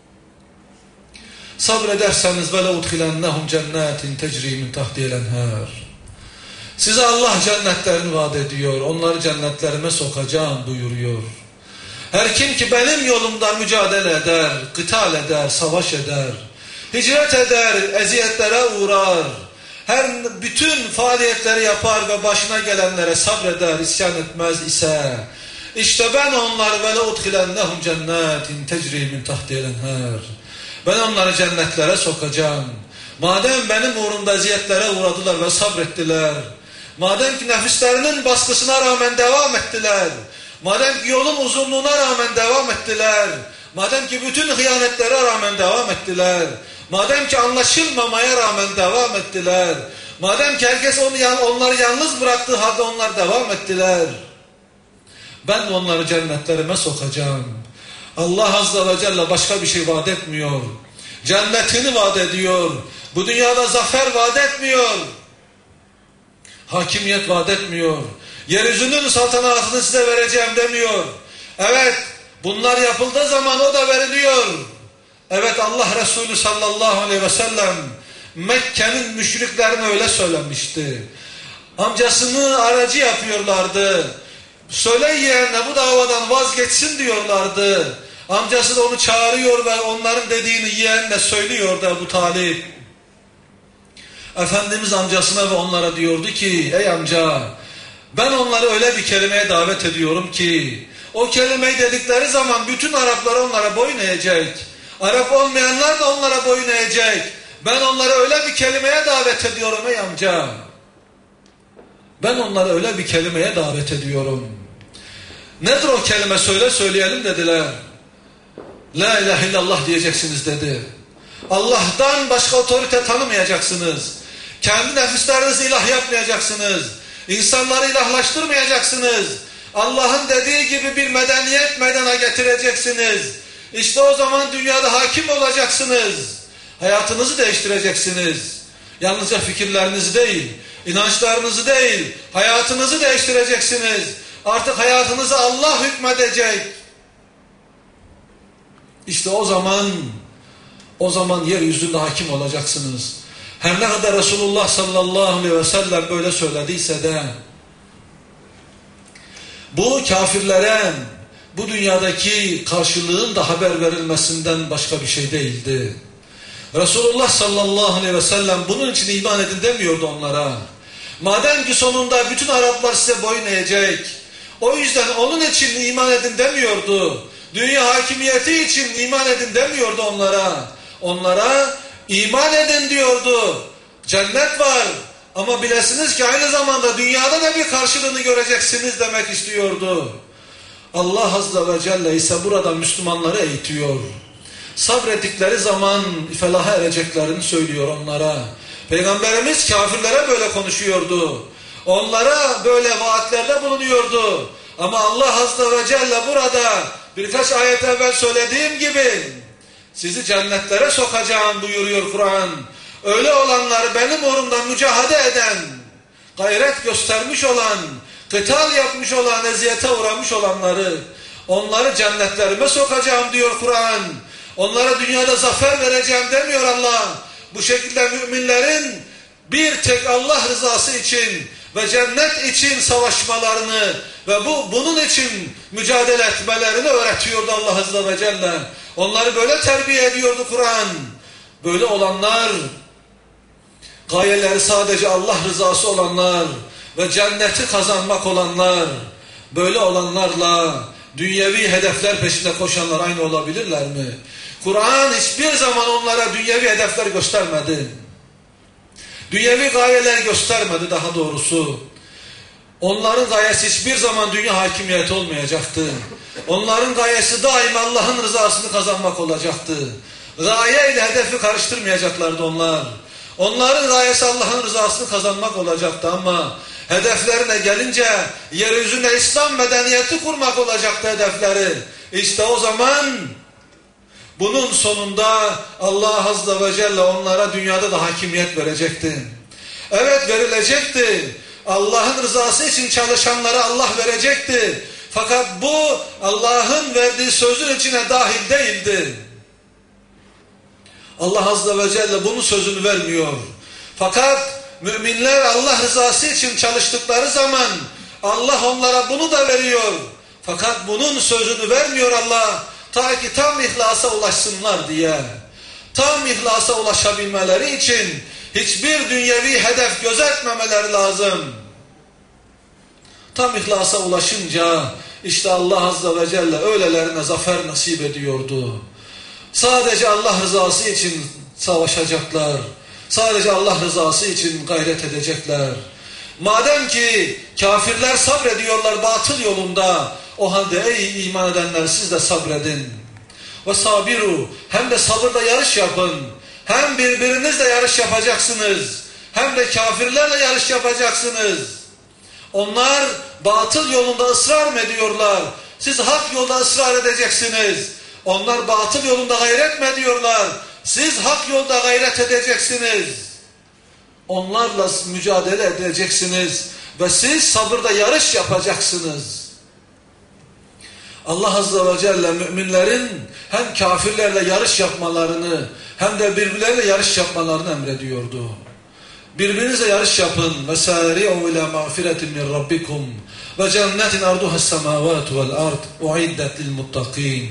Sabrederseniz ve leudhilennehum cennetin tecri min tahtiha'l enhar. Size Allah cennetlerini vaat ediyor. Onları cennetlerime sokacağım buyuruyor. Her kim ki benim yolumda mücadele eder, kıtal eder, savaş eder, hicret eder, eziyetlere uğrar, her bütün faaliyetleri yapar ve başına gelenlere sabreder, isyan etmez ise, işte ben onları ve leudhilennehum cennetin tecri min tahtiha'l enhar. Ben onları cennetlere sokacağım. Madem benim uğrumda eziyetlere uğradılar ve sabrettiler, madem ki nefislerinin baskısına rağmen devam ettiler, madem ki yolun uzunluğuna rağmen devam ettiler, madem ki bütün hıyanetlere rağmen devam ettiler, madem ki anlaşılmamaya rağmen devam ettiler, madem ki herkes onu, onları yalnız bıraktığı halde onlar devam ettiler, ben onları cennetlerime sokacağım. Allah Azze ve Celle başka bir şey vaat etmiyor. Cennetini vaat ediyor. Bu dünyada zafer vaat etmiyor. Hakimiyet vaat etmiyor. Yeryüzünün saltanatını size vereceğim demiyor. Evet, bunlar yapıldığı zaman o da veriliyor. Evet, Allah Resulü sallallahu aleyhi ve sellem Mekke'nin müşriklerine öyle söylemişti. Amcasını aracı yapıyorlardı. Söyle yeğenine bu davadan vazgeçsin diyorlardı. Amcası da onu çağırıyor ve onların dediğini yeğenine söylüyor da Ebu Talip. Efendimiz amcasına ve onlara diyordu ki, ey amca, ben onları öyle bir kelimeye davet ediyorum ki, o kelimeyi dedikleri zaman bütün Araplar onlara boyun eğecek. Arap olmayanlar da onlara boyun eğecek. Ben onları öyle bir kelimeye davet ediyorum ey amca. Ben onları öyle bir kelimeye davet ediyorum. Nedir o kelime, söyle söyleyelim dediler. La ilahe illallah diyeceksiniz dedi. Allah'tan başka otorite tanımayacaksınız. Kendi nefislerinizi ilah yapmayacaksınız. İnsanları ilahlaştırmayacaksınız. Allah'ın dediği gibi bir medeniyet meydana getireceksiniz. İşte o zaman dünyada hakim olacaksınız. Hayatınızı değiştireceksiniz. Yalnızca fikirlerinizi değil, inançlarınızı değil, hayatınızı değiştireceksiniz. Artık hayatınızı Allah hükmedecek. İşte o zaman, o zaman yeryüzünde hakim olacaksınız. Her ne kadar Resulullah sallallahu aleyhi ve sellem böyle söylediyse de, bu kafirlere bu dünyadaki karşılığın da haber verilmesinden başka bir şey değildi. Resulullah sallallahu aleyhi ve sellem bunun için iman edin demiyordu onlara. Madem ki sonunda bütün Araplar size boyun eğecek, o yüzden onun için iman edin demiyordu. Dünya hakimiyeti için iman edin demiyordu onlara. Onlara İman edin diyordu. Cennet var ama bilesiniz ki aynı zamanda dünyada da bir karşılığını göreceksiniz demek istiyordu. Allah Azze ve Celle ise burada Müslümanları eğitiyor. Sabrettikleri zaman felaha ereceklerini söylüyor onlara. Peygamberimiz kafirlere böyle konuşuyordu. Onlara böyle vaatlerde bulunuyordu. Ama Allah Azze ve Celle burada birkaç ayet evvel söylediğim gibi sizi cennetlere sokacağım buyuruyor Kur'an. Öyle olanlar benim uğrumda mücadele eden, gayret göstermiş olan, kıtal yapmış olan, eziyete uğramış olanları, onları cennetlerime sokacağım diyor Kur'an. Onlara dünyada zafer vereceğim demiyor Allah. Bu şekilde müminlerin bir tek Allah rızası için ve cennet için savaşmalarını ve bu bunun için mücadele etmelerini öğretiyordu Allah Azze ve Celle. Onları böyle terbiye ediyordu Kur'an. Böyle olanlar, gayeleri sadece Allah rızası olanlar ve cenneti kazanmak olanlar, böyle olanlarla dünyevi hedefler peşinde koşanlar aynı olabilirler mi? Kur'an hiçbir zaman onlara dünyevi hedefler göstermedi. Dünyevi gayeler göstermedi daha doğrusu. Onların gayesi hiçbir zaman dünya hakimiyeti olmayacaktı. Onların gayesi daima Allah'ın rızasını kazanmak olacaktı. Gaye ile hedefi karıştırmayacaklardı onlar. Onların gayesi Allah'ın rızasını kazanmak olacaktı ama hedeflerine gelince yeryüzünde İslam medeniyeti kurmak olacaktı hedefleri. İşte o zaman bunun sonunda Allah Azze ve Celle onlara dünyada da hakimiyet verecekti. Evet, verilecekti. Allah'ın rızası için çalışanlara Allah verecekti. Fakat bu Allah'ın verdiği sözün içine dahil değildi. Allah Azze ve Celle bunun sözünü vermiyor. Fakat müminler Allah rızası için çalıştıkları zaman Allah onlara bunu da veriyor. Fakat bunun sözünü vermiyor Allah. Ta ki tam ihlasa ulaşsınlar diye. Tam ihlasa ulaşabilmeleri için hiçbir dünyevi hedef gözetmemeleri lazım. Tam ihlasa ulaşınca işte Allah Azze ve Celle öylelerine zafer nasip ediyordu. Sadece Allah rızası için savaşacaklar. Sadece Allah rızası için gayret edecekler. Madem ki kafirler sabrediyorlar batıl yolunda, o halde ey iman edenler siz de sabredin. Ve sabiru, hem de sabırda yarış yapın. Hem birbirinizle yarış yapacaksınız. Hem de kafirlerle yarış yapacaksınız. Onlar batıl yolunda ısrar mı ediyorlar? Siz hak yolda ısrar edeceksiniz. Onlar batıl yolunda gayret mi ediyorlar? Siz hak yolda gayret edeceksiniz. Onlarla mücadele edeceksiniz. Ve siz sabırda yarış yapacaksınız. Allah Azze ve Celle müminlerin hem kafirlerle yarış yapmalarını hem de birbirleriyle yarış yapmalarını emrediyordu. Birbirinizle yarış yapın. وَسَارِعُوا اِلَى مَغْفِرَةٍ مِنْ رَبِّكُمْ وَجَنَّةٍ عَرْضُهَا السَّمَاوَاتُ وَالْاَرْضِ اُعِدَّتْ لِلْمُتَّقِينَ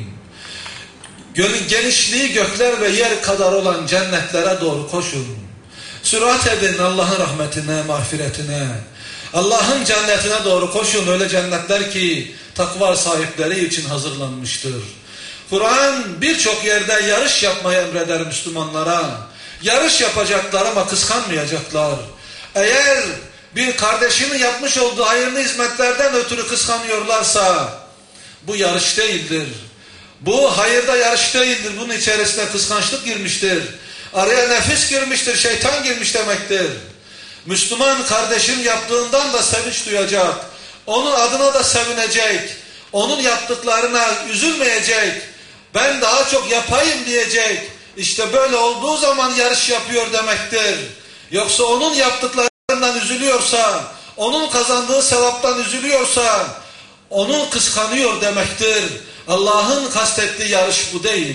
Genişliği gökler ve yer kadar olan cennetlere doğru koşun. Sürat edin Allah'ın rahmetine, mağfiretine. Allah'ın cennetine doğru koşun. Öyle cennetler ki takva sahipleri için hazırlanmıştır. Kur'an birçok yerde yarış yapmayı emreder Müslümanlara. Yarış yapacaklar ama kıskanmayacaklar. Eğer bir kardeşinin yapmış olduğu hayırlı hizmetlerden ötürü kıskanıyorlarsa bu yarış değildir. Bu hayırda yarış değildir. Bunun içerisine kıskançlık girmiştir. Araya nefis girmiştir, şeytan girmiş demektir. Müslüman kardeşin yaptığından da sevinç duyacak. Onun adına da sevinecek. Onun yaptıklarına üzülmeyecek. Ben daha çok yapayım diyecek. İşte böyle olduğu zaman yarış yapıyor demektir. Yoksa onun yaptıklarından üzülüyorsa, onun kazandığı sevaptan üzülüyorsa, onu kıskanıyor demektir. Allah'ın kastettiği yarış bu değil.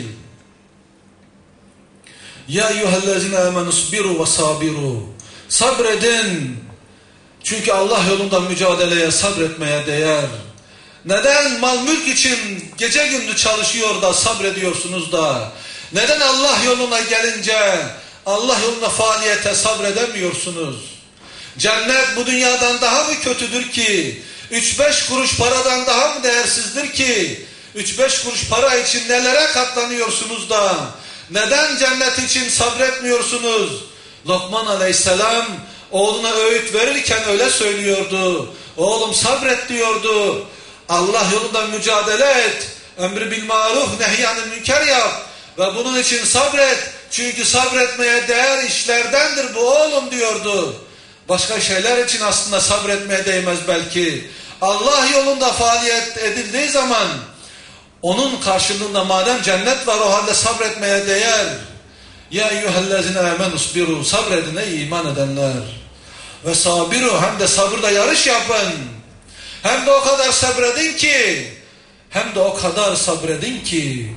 Ya eyyühellezine amenusbiru ve sabiru. Sabredin. Çünkü Allah yolunda mücadeleye, sabretmeye değer. Neden mal mülk için gece gündüz çalışıyor da sabrediyorsunuz da? Neden Allah yoluna gelince, Allah yoluna faaliyete sabredemiyorsunuz? Cennet bu dünyadan daha mı kötüdür ki? Üç beş kuruş paradan daha mı değersizdir ki? Üç beş kuruş para için nelere katlanıyorsunuz da? Neden cennet için sabretmiyorsunuz? Lokman aleyhisselam oğluna öğüt verirken öyle söylüyordu. Oğlum sabret diyordu. Allah yolunda mücadele et. Emri bil maruf, nehyanil münker yap. Ve bunun için sabret. Çünkü sabretmeye değer işlerdendir bu oğlum diyordu. Başka şeyler için aslında sabretmeye değmez belki. Allah yolunda faaliyet edildiği zaman onun karşılığında madem cennet var o halde sabretmeye değer. Ya eyyühellezine amenusbiru, sabredin ey iman edenler. Ve sabiru, hem de sabırda yarış yapın. Hem de o kadar sabredin ki, hem de o kadar sabredin ki,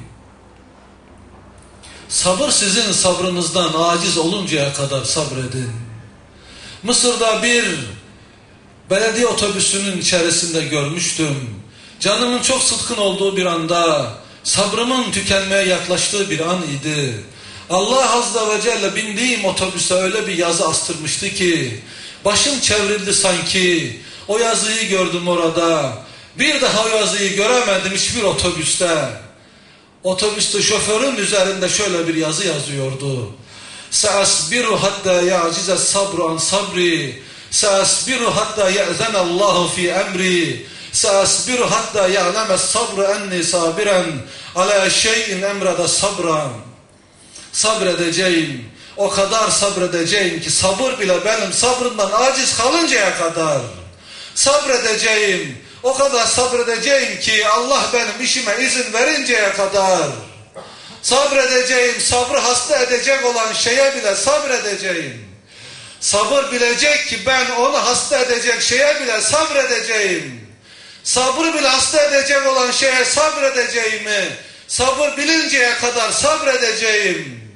sabır sizin sabrınızdan aciz oluncaya kadar sabredin. Mısır'da bir belediye otobüsünün içerisinde görmüştüm. Canımın çok sıtkın olduğu bir anda, sabrımın tükenmeye yaklaştığı bir an idi. Allah Azze ve Celle bindiğim otobüse öyle bir yazı astırmıştı ki, başım çevrildi sanki. O yazıyı gördüm orada. Bir daha o yazıyı göremedim hiçbir otobüste. Otobüste şoförün üzerinde şöyle bir yazı yazıyordu. Seasbiru hatta ya'cize sabru an sabri. Seasbiru hatta ye'zene Allahu fi emri. Seasbiru hatta ya'leme sabru enni sabiren ala şeyin emrede sabran. Sabredeceğim. O kadar sabredeceğim ki sabır bile benim sabrımdan aciz kalıncaya kadar. Sabredeceğim. O kadar sabredeceğim ki Allah benim işime izin verinceye kadar. Sabredeceğim. Sabrı hasta edecek olan şeye bile sabredeceğim. Sabır bilecek ki ben onu hasta edecek şeye bile sabredeceğim. Sabrı bile hasta edecek olan şeye sabredeceğimi, sabır bilinceye kadar sabredeceğim.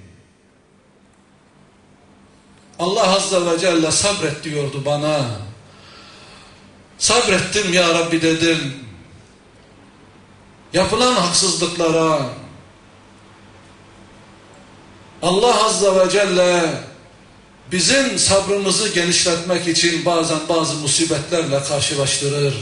Allah Azze ve Celle sabret diyordu bana. Sabrettim ya Rabbi dedim. Yapılan haksızlıklara Allah Azze ve Celle bizim sabrımızı genişletmek için bazen bazı musibetlerle karşılaştırır.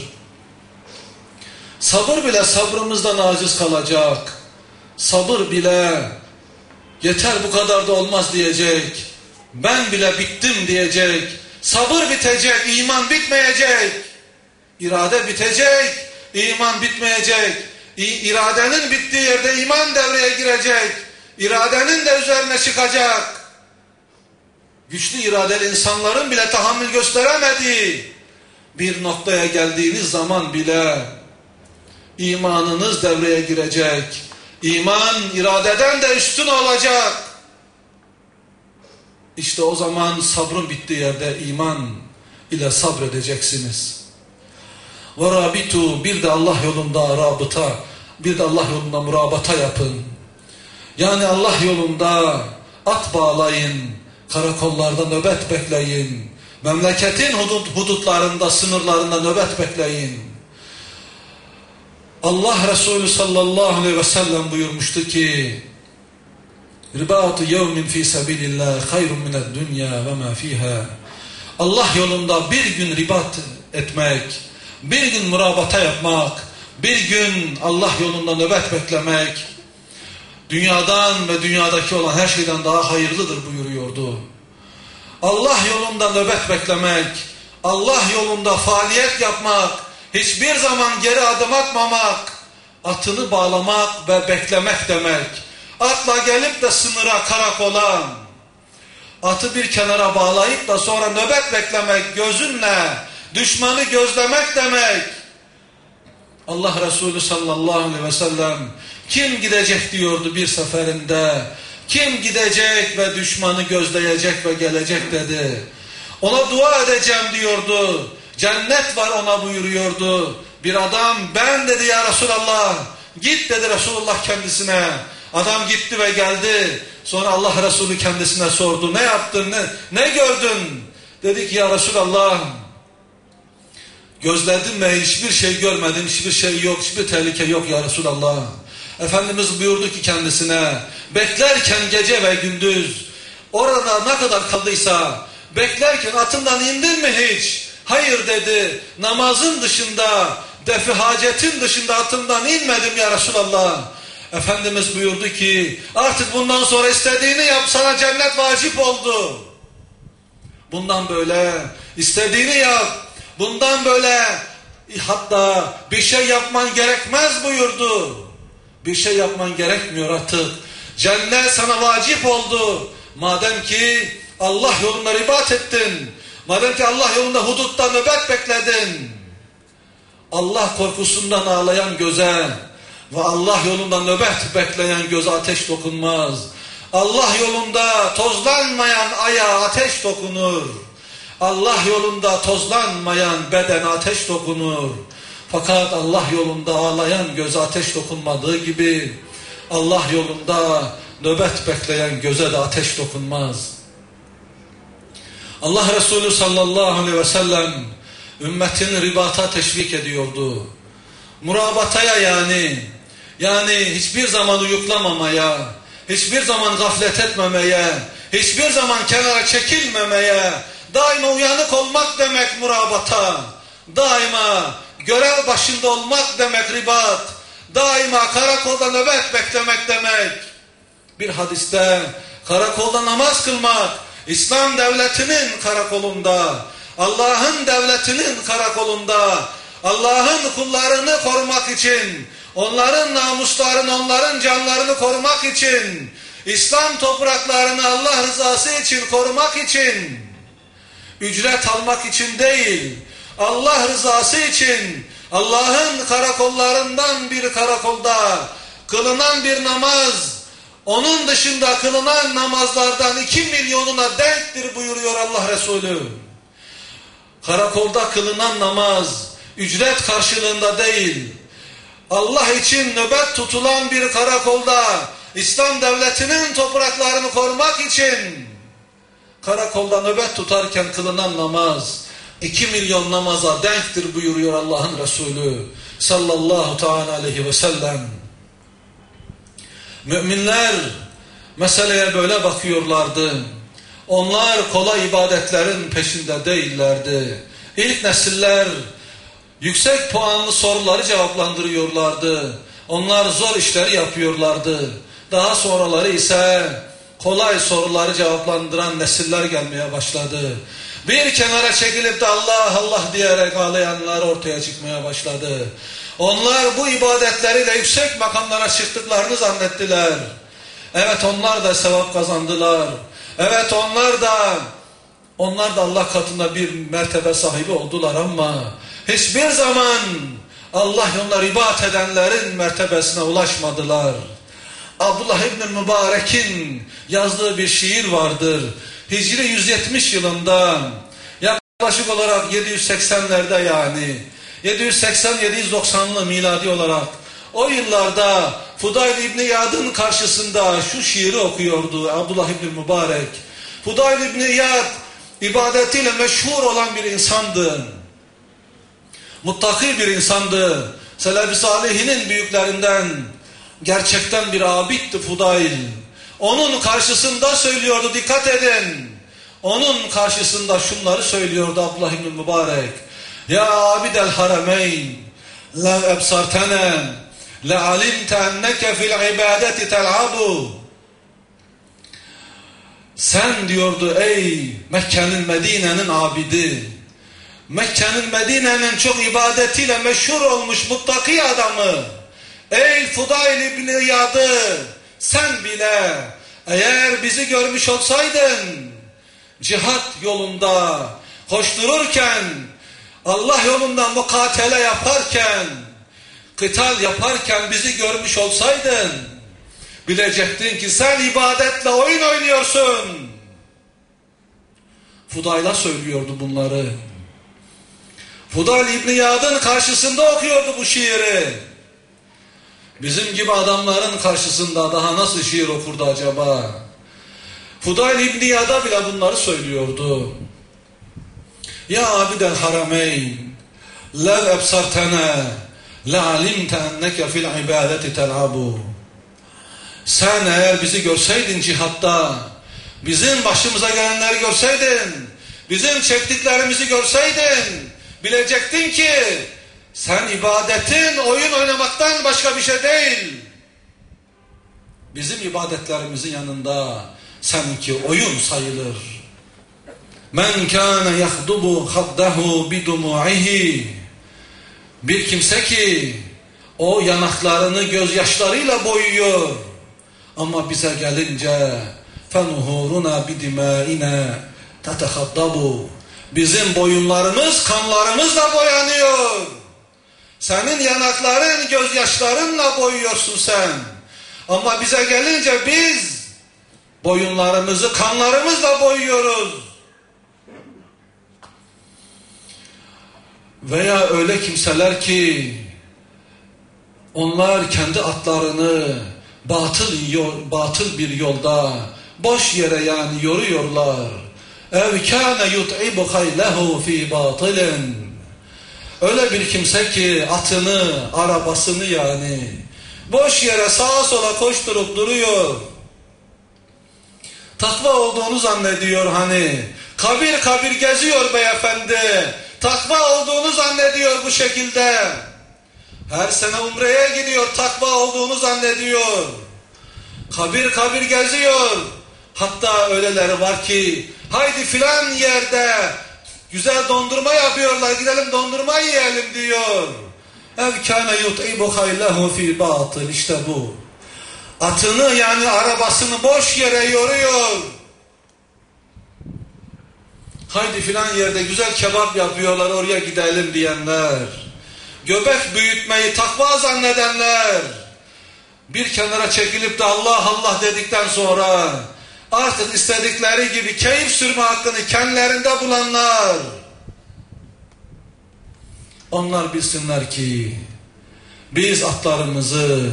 Sabır bile sabrımızdan aciz kalacak. Sabır bile yeter bu kadar da olmaz diyecek. Ben bile bittim diyecek. Sabır bitecek, iman bitmeyecek. İrade bitecek, iman bitmeyecek. İradenin bittiği yerde iman devreye girecek. İradenin de üzerine çıkacak. Güçlü iradeli insanların bile tahammül gösteremediği bir noktaya geldiğiniz zaman bile imanınız devreye girecek. İman iradeden de üstün olacak. İşte o zaman sabrın bittiği yerde iman ile sabredeceksiniz. Ve rabitu, bir de Allah yolunda rabıta, bir de Allah yolunda murabata yapın. Yani Allah yolunda at bağlayın, karakollarda nöbet bekleyin, memleketin hudut, hudutlarında, sınırlarında nöbet bekleyin. Allah Resulü sallallahu aleyhi ve sellem buyurmuştu ki, Ribatu yevmin fi sabilillah hayrun mined dünya ve ma fiha. Allah yolunda bir gün ribat etmek, bir gün murabata yapmak, bir gün Allah yolunda nöbet beklemek, dünyadan ve dünyadaki olan her şeyden daha hayırlıdır buyuruyordu. Allah yolunda nöbet beklemek, Allah yolunda faaliyet yapmak, hiçbir zaman geri adım atmamak, atını bağlamak ve beklemek demek. Atla gelip de sınıra, karakola, atı bir kenara bağlayıp da sonra nöbet beklemek, gözünle düşmanı gözlemek demek. Allah Resulü sallallahu aleyhi ve sellem kim gidecek diyordu bir seferinde. Kim gidecek ve düşmanı gözleyecek ve gelecek dedi. Ona dua edeceğim diyordu. Cennet var ona buyuruyordu. Bir adam ben dedi ya Resulallah. Git dedi Resulullah kendisine. Adam gitti ve geldi. Sonra Allah Resulü kendisine sordu. Ne yaptın? Ne, ne gördün? Dedi ki ya Resulallah. Gözledim ve hiçbir şey görmedim. Hiçbir şey yok. Hiçbir tehlike yok ya Resulallah. Efendimiz buyurdu ki kendisine. Beklerken gece ve gündüz. Orada ne kadar kaldıysa. Beklerken atından indin mi hiç? Hayır dedi. Namazın dışında, defi hacetin dışında atımdan inmedim ya Resulallah. Efendimiz buyurdu ki artık bundan sonra istediğini yap, sana cennet vacip oldu. Bundan böyle istediğini yap, bundan böyle hatta bir şey yapman gerekmez buyurdu. Bir şey yapman gerekmiyor artık. Cennet sana vacip oldu. Madem ki Allah yolunda ribat ettin, madem ki Allah yolunda hudutta nöbet bekledin, Allah korkusundan ağlayan göze ve Allah yolunda nöbet bekleyen göze ateş dokunmaz. Allah yolunda tozlanmayan ayağa ateş dokunur. Allah yolunda tozlanmayan bedene ateş dokunur. Fakat Allah yolunda ağlayan göze ateş dokunmadığı gibi Allah yolunda nöbet bekleyen göze de ateş dokunmaz. Allah Resulü sallallahu aleyhi ve sellem ümmetini ribata teşvik ediyordu. Murabataya yani, yani hiçbir zaman uyuklamamaya, hiçbir zaman gaflet etmemeye, hiçbir zaman kenara çekilmemeye, daima uyanık olmak demek murabata, daima görev başında olmak demek ribat, daima karakolda nöbet beklemek demek. Bir hadiste karakolda namaz kılmak, İslam devletinin karakolunda, Allah'ın devletinin karakolunda, Allah'ın kullarını korumak için, onların namuslarını, onların canlarını korumak için, İslam topraklarını Allah rızası için korumak için, ücret almak için değil, Allah rızası için, Allah'ın karakollarından bir karakolda kılınan bir namaz, onun dışında kılınan namazlardan iki milyonuna denktir buyuruyor Allah Resulü. Karakolda kılınan namaz, ücret karşılığında değil, Allah için nöbet tutulan bir karakolda, İslam devletinin topraklarını korumak için, karakolda nöbet tutarken kılınan namaz, iki milyon namaza denktir buyuruyor Allah'ın Resulü sallallahu teala aleyhi ve sellem. Müminler meseleye böyle bakıyorlardı. Onlar kolay ibadetlerin peşinde değillerdi. İlk nesiller yüksek puanlı soruları cevaplandırıyorlardı. Onlar zor işleri yapıyorlardı. Daha sonraları ise kolay soruları cevaplandıran nesiller gelmeye başladı. Bir kenara çekilip de Allah Allah diyerek ağlayanlar ortaya çıkmaya başladı. Onlar bu ibadetleriyle yüksek makamlara çıktıklarını zannettiler. Evet, onlar da sevap kazandılar. Evet, onlar da onlar da Allah katında bir mertebe sahibi oldular ama hiçbir zaman Allah yoluna ribat edenlerin mertebesine ulaşmadılar. Abdullah İbn Mübarek'in yazdığı bir şiir vardır. Hicri yüz yetmiş yılında, yaklaşık olarak yedi yüz seksenlerde yani yedi yüz seksen yedi yüz doksanlı miladi olarak o yıllarda Fudayl İbni İyad'ın karşısında şu şiiri okuyordu Abdullah İbni Mübarek. Fudayl İbni İyad ibadetiyle meşhur olan bir insandı. Muttaki bir insandı. Selef-i Salihinin büyüklerinden, gerçekten bir abiddi Fudayl. Onun karşısında söylüyordu, dikkat edin. Onun karşısında şunları söylüyordu Abdullah İbni Mübarek. Ya abidel harameyn, la ebsartene, la alimte enneke fil ibadeti tel'abu. Sen diyordu ey Mekke'nin, Medine'nin abidi, Mekke'nin, Medine'nin çok ibadetiyle meşhur olmuş muttaki adamı, ey Fudayl İbni İyad'ı, sen bile eğer bizi görmüş olsaydın, cihat yolunda koştururken, Allah yolunda mukatele yaparken, kıtal yaparken bizi görmüş olsaydın, bilecektin ki sen ibadetle oyun oynuyorsun. Fudayl'a söylüyordu bunları. Fudayl İbni İyad'ın karşısında okuyordu bu şiiri. Bizim gibi adamların karşısında daha nasıl şiir okurdu acaba? Fudayl İbni İyad'a bile bunları söylüyordu. Ya abidel harameyn, lel ebsartene, le alimte enneke fil ibadeti tel'abu. Sen eğer bizi görseydin cihatta, bizim başımıza gelenleri görseydin, bizim çektiklerimizi görseydin, bilecektin ki sen ibadetin oyun oynamaktan başka bir şey değil. bizim ibadetlerimizin yanında seninki oyun sayılır. Men kana yahdubu haddahu bidumu'ihi. Bir kimse ki o yanaklarını gözyaşlarıyla boyuyor. Ama bize gelince fenuhuruna bidimaina tetehaddabu. Bizim boyunlarımız kanlarımızla boyanıyor. Senin yanakların gözyaşlarınla boyuyorsun sen. Ama bize gelince biz boyunlarımızı kanlarımızla boyuyoruz. Veya öyle kimseler ki onlar kendi atlarını batıl, batıl bir yolda boş yere yani yoruyorlar. ev kana yut'ibu haylehu fi batilin. Öyle bir kimse ki atını, arabasını yani boş yere sağa sola koşturup duruyor. Takva olduğunu zannediyor hani. Kabir kabir geziyor beyefendi. Takva olduğunu zannediyor bu şekilde. Her sene umreye gidiyor, takva olduğunu zannediyor. Kabir kabir geziyor. Hatta öyleleri var ki haydi filan yerde güzel dondurma yapıyorlar, gidelim dondurma yiyelim diyor. ev kana yut'ibu haylehu fi batıl. İşte bu. Atını yani arabasını boş yere yoruyor. Haydi filan yerde güzel kebap yapıyorlar, oraya gidelim diyenler. Göbek büyütmeyi takva zannedenler. Bir kenara çekilip de Allah Allah dedikten sonra artık istedikleri gibi keyif sürme hakkını kendilerinde bulanlar. Onlar bilsinler ki biz atlarımızı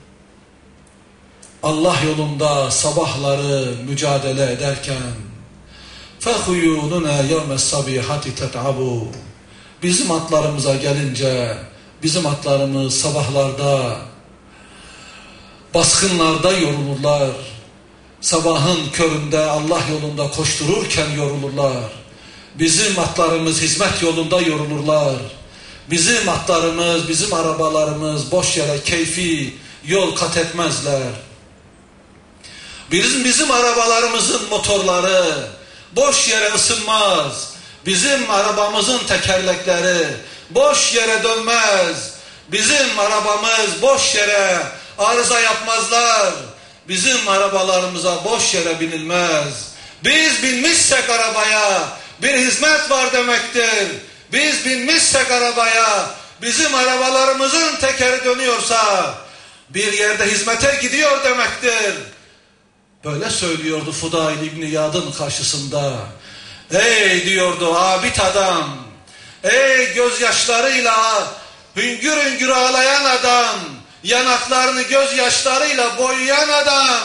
Allah yolunda sabahları mücadele ederken فَخُيُولُنَا يَوْمَ الصَّبِيحَةِ تَتْعَبُوا. Bizim atlarımıza gelince bizim atlarımız sabahlarda baskınlarda yorulurlar. Sabahın köründe Allah yolunda koştururken yorulurlar. Bizim atlarımız hizmet yolunda yorulurlar. Bizim atlarımız, bizim arabalarımız boş yere keyfi yol kat etmezler. Bizim, bizim arabalarımızın motorları boş yere ısınmaz. Bizim arabamızın tekerlekleri boş yere dönmez. Bizim arabamız boş yere arıza yapmazlar. Bizim arabalarımıza boş yere binilmez. Biz binmişsek arabaya bir hizmet var demektir. Biz binmişsek arabaya bizim arabalarımızın tekeri dönüyorsa bir yerde hizmete gidiyor demektir. Böyle söylüyordu Fudayl İbni Yad'ın karşısında. Ey diyordu abid adam, ey gözyaşlarıyla hüngür hüngür ağlayan adam, yanaklarını gözyaşlarıyla boyayan adam.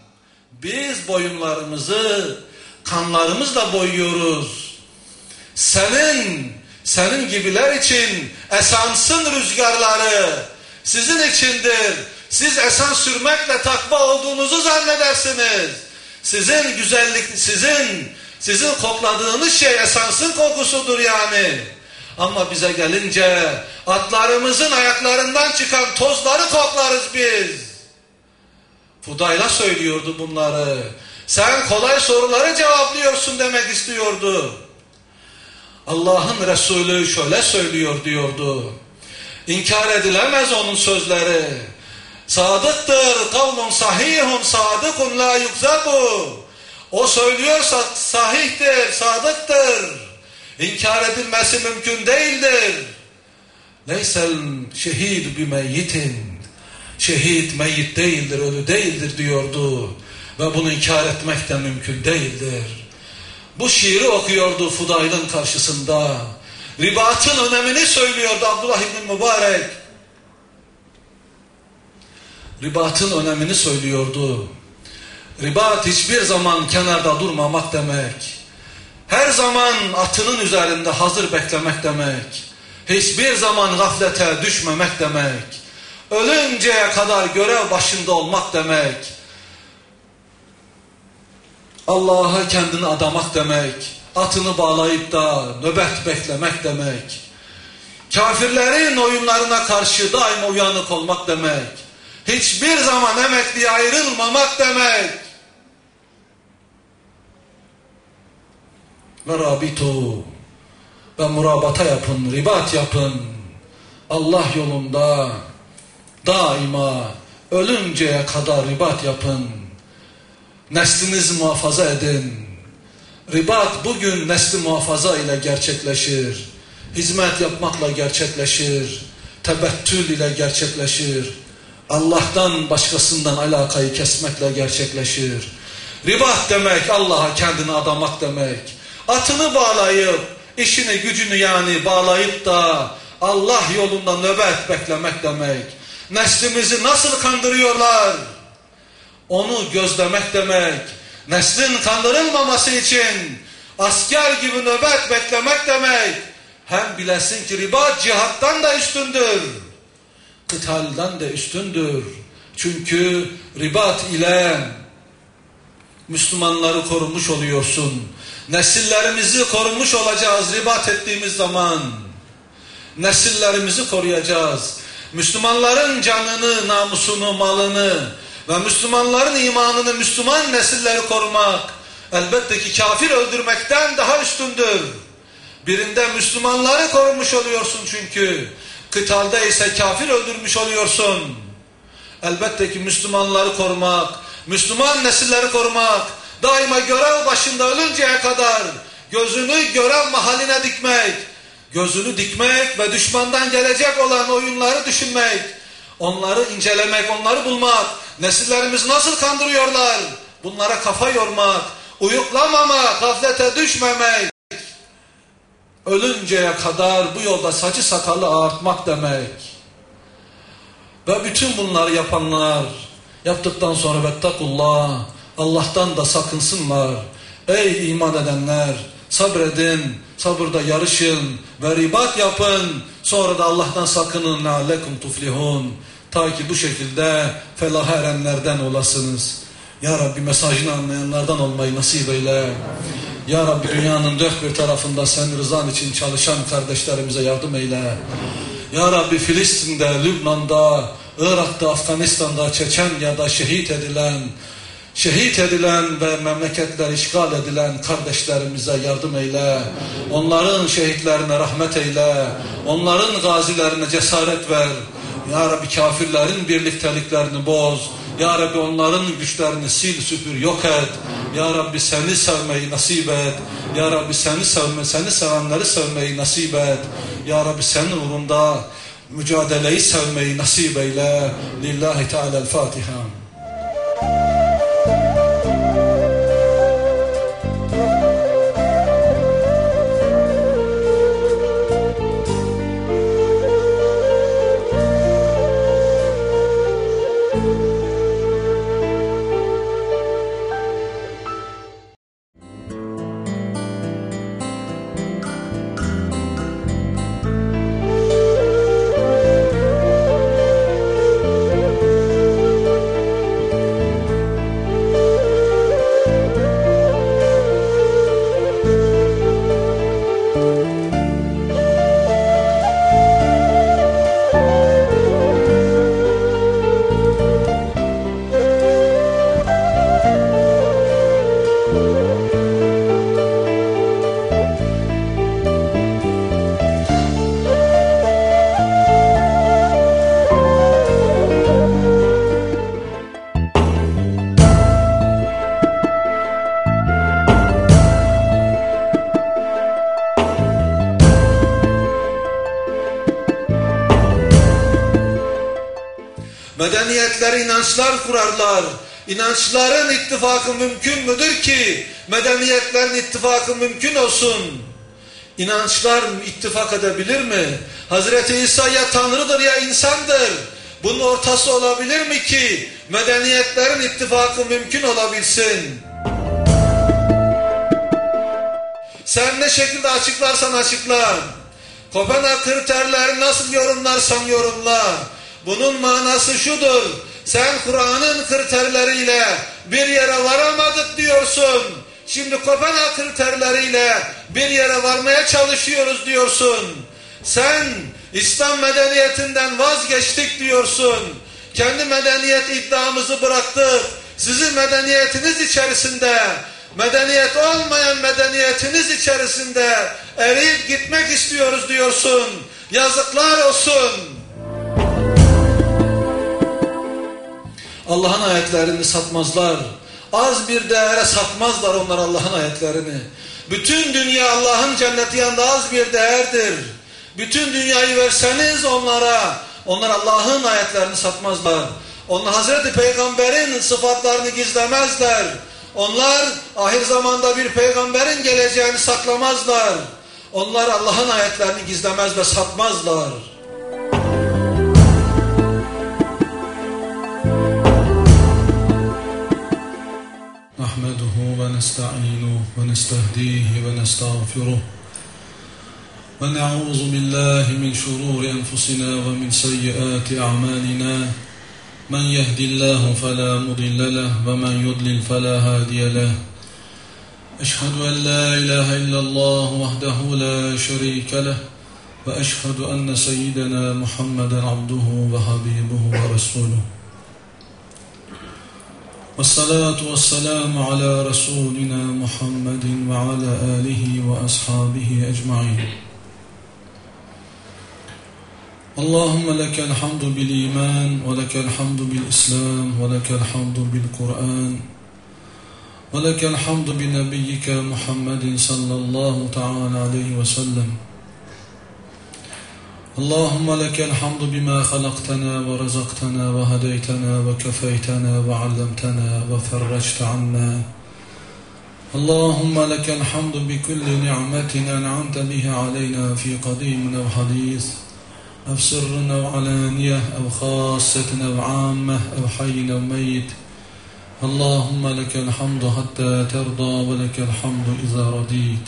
Biz boyunlarımızı kanlarımızla boyuyoruz. Senin, senin gibiler için esansın rüzgarları sizin içindir. Siz esan sürmekle takva olduğunuzu zannedersiniz. Sizin güzellik, sizin, sizin kokladığınız şey esansın kokusudur yani. Ama bize gelince atlarımızın ayaklarından çıkan tozları koklarız biz. Fudayl'a söylüyordu bunları. Sen kolay soruları cevaplıyorsun demek istiyordu. Allah'ın Resulü şöyle söylüyor diyordu. İnkar edilemez onun sözleri. Sadıktır, kavlun sahihun, sadıkun la yukzabu. O söylüyorsa sahihtir, sadıktır. İnkar edilmesi mümkün değildir. Leysel şehid bi meyyitin. Şehit meyyit değildir, ölü değildir diyordu. Ve bunu inkar etmek de mümkün değildir. Bu şiiri okuyordu Fudayl'ın karşısında. Ribatın önemini söylüyordu Abdullah İbni Mübarek. Ribatın önemini söylüyordu. Ribat hiçbir zaman kenarda durmamak demek. Her zaman atının üzerinde hazır beklemek demek. Hiçbir zaman gaflete düşmemek demek. Ölünceye kadar görev başında olmak demek. Allah'a kendini adamak demek. Atını bağlayıp da nöbet beklemek demek. Kafirlerin oyunlarına karşı daima uyanık olmak demek. hiçbir zaman emekliye ayrılmamak demek. Ve rabitu, ve murabata yapın, ribat yapın. Allah yolunda daima ölünceye kadar ribat yapın. Neslinizi muhafaza edin. Ribat bugün nesli muhafaza ile gerçekleşir. Hizmet yapmakla gerçekleşir. Tebettül ile gerçekleşir. Allah'tan başkasından alakayı kesmekle gerçekleşir. Ribat demek Allah'a kendini adamak demek. Atını bağlayıp, işini gücünü yani bağlayıp da Allah yolunda nöbet beklemek demek. Neslimizi nasıl kandırıyorlar? Onu gözlemek demek. Neslin kandırılmaması için asker gibi nöbet beklemek demek. Hem bilesin ki ribat cihattan da üstündür. Kıtaldan da üstündür. Çünkü ribat ile Müslümanları korumuş oluyorsun. Nesillerimizi korumuş olacağız ribat ettiğimiz zaman. Nesillerimizi koruyacağız. Müslümanların canını, namusunu, malını ve Müslümanların imanını, Müslüman nesilleri korumak elbette ki kafir öldürmekten daha üstündür. Birinde Müslümanları korumuş oluyorsun çünkü. Kıtalda ise kafir öldürmüş oluyorsun. Elbette ki Müslümanları korumak, Müslüman nesilleri korumak, daima görev başında ölünceye kadar gözünü görev mahaline dikmek, gözünü dikmek ve düşmandan gelecek olan oyunları düşünmek, onları incelemek, onları bulmak, nesillerimiz nasıl kandırıyorlar, bunlara kafa yormak, uyuklamamak, gaflete düşmemek, ölünceye kadar bu yolda saçı sakalı ağartmak demek. Ve bütün bunları yapanlar yaptıktan sonra vettakullah, Allah'tan da sakınsınlar. Ey iman edenler, sabredin, sabırda yarışın ve ribat yapın. Sonra da Allah'tan sakının. Leallekum tuflihun. Ta ki bu şekilde felaha erenlerden olasınız. Ya Rabbi mesajını anlayanlardan olmayı nasip eyle. Ya Rabbi dünyanın dört bir tarafında sen rızan için çalışan kardeşlerimize yardım eyle. Ya Rabbi Filistin'de, Lübnan'da, Irak'ta, Afganistan'da, Çeçenya'da şehit edilen, şehit edilen ve memleketler işgal edilen kardeşlerimize yardım eyle. Onların şehitlerine rahmet eyle. Onların gazilerine cesaret ver. Ya Rabbi kafirlerin birlikteliklerini boz. Ya Rabbi onların güçlerini sil süpür yok et. Ya Rabbi seni sevmeyi nasip et. Ya Rabbi seni sevme, seni sevenleri sevmeyi nasip et. Ya Rabbi senin uğrunda mücadeleyi sevmeyi nasip eyle. Lillahi Teala'l-Fatiha. Medeniyetler inançlar kurarlar. İnançların ittifakı mümkün müdür ki medeniyetlerin ittifakı mümkün olsun? İnançlar ittifak edebilir mi? Hazreti İsa ya Tanrı'dır ya insandır. Bunun ortası olabilir mi ki medeniyetlerin ittifakı mümkün olabilsin? Sen ne şekilde açıklarsan açıkla. Kopenhag kriterleri nasıl yorumlarsan yorumla. Bunun manası şudur. Sen Kur'an'ın kriterleriyle bir yere varamadık diyorsun. Şimdi Kopenhag kriterleriyle bir yere varmaya çalışıyoruz diyorsun. Sen İslam medeniyetinden vazgeçtik diyorsun. Kendi medeniyet iddiamızı bıraktık. Sizin medeniyetiniz içerisinde, medeniyet olmayan medeniyetiniz içerisinde eriyip gitmek istiyoruz diyorsun. Yazıklar olsun. Allah'ın ayetlerini satmazlar. Az bir değere satmazlar onlar Allah'ın ayetlerini. Bütün dünya Allah'ın cenneti yanında az bir değerdir. Bütün dünyayı verseniz onlara, onlar Allah'ın ayetlerini satmazlar. Onlar Hazreti Peygamber'in sıfatlarını gizlemezler. Onlar ahir zamanda bir peygamberin geleceğini saklamazlar. Onlar Allah'ın ayetlerini gizlemez ve satmazlar. Nahmeduhu ve nesta'inuhu ve nestehdihi ve nestağfiruh. Ve ne'ûzu billahi min şurûri enfusina ve min seyyiâti a'mâlina. Men yehdillahu felâ mudille leh ve men yudlil felâ hâdiye leh. Eşhedü en la ilahe illallah vahdehu la şerîke leh ve eşhedü enne seyyidena Muhammeden abduhu ve habibuhu ve resuluhu. Vessalatu vesselamu ala Resulina Muhammedin ve ala alihi ve ashabihi ecmaîn. Allahümme lekel hamdu bil iman ve lekel hamdu bil islam ve lekel hamdu bil Kur'an ve lekel hamdu bi nebiyyike Muhammedin sallallahu ta'ala aleyhi ve sellem. Allahümme lekel hamdu bima halaktana ve razaktana ve hedeytana ve kefeytana ve allemtana ve ferreçte anna. Allahümme lekel hamdu bi kulli ni'metin en'amte biha aleyna fi kadimin ev hadis. أو سر أو علانية أو خاصة أو عامة أو حي أو ميت. اللهم لك الحمد حتى ترضى ولك الحمد إذا رضيت.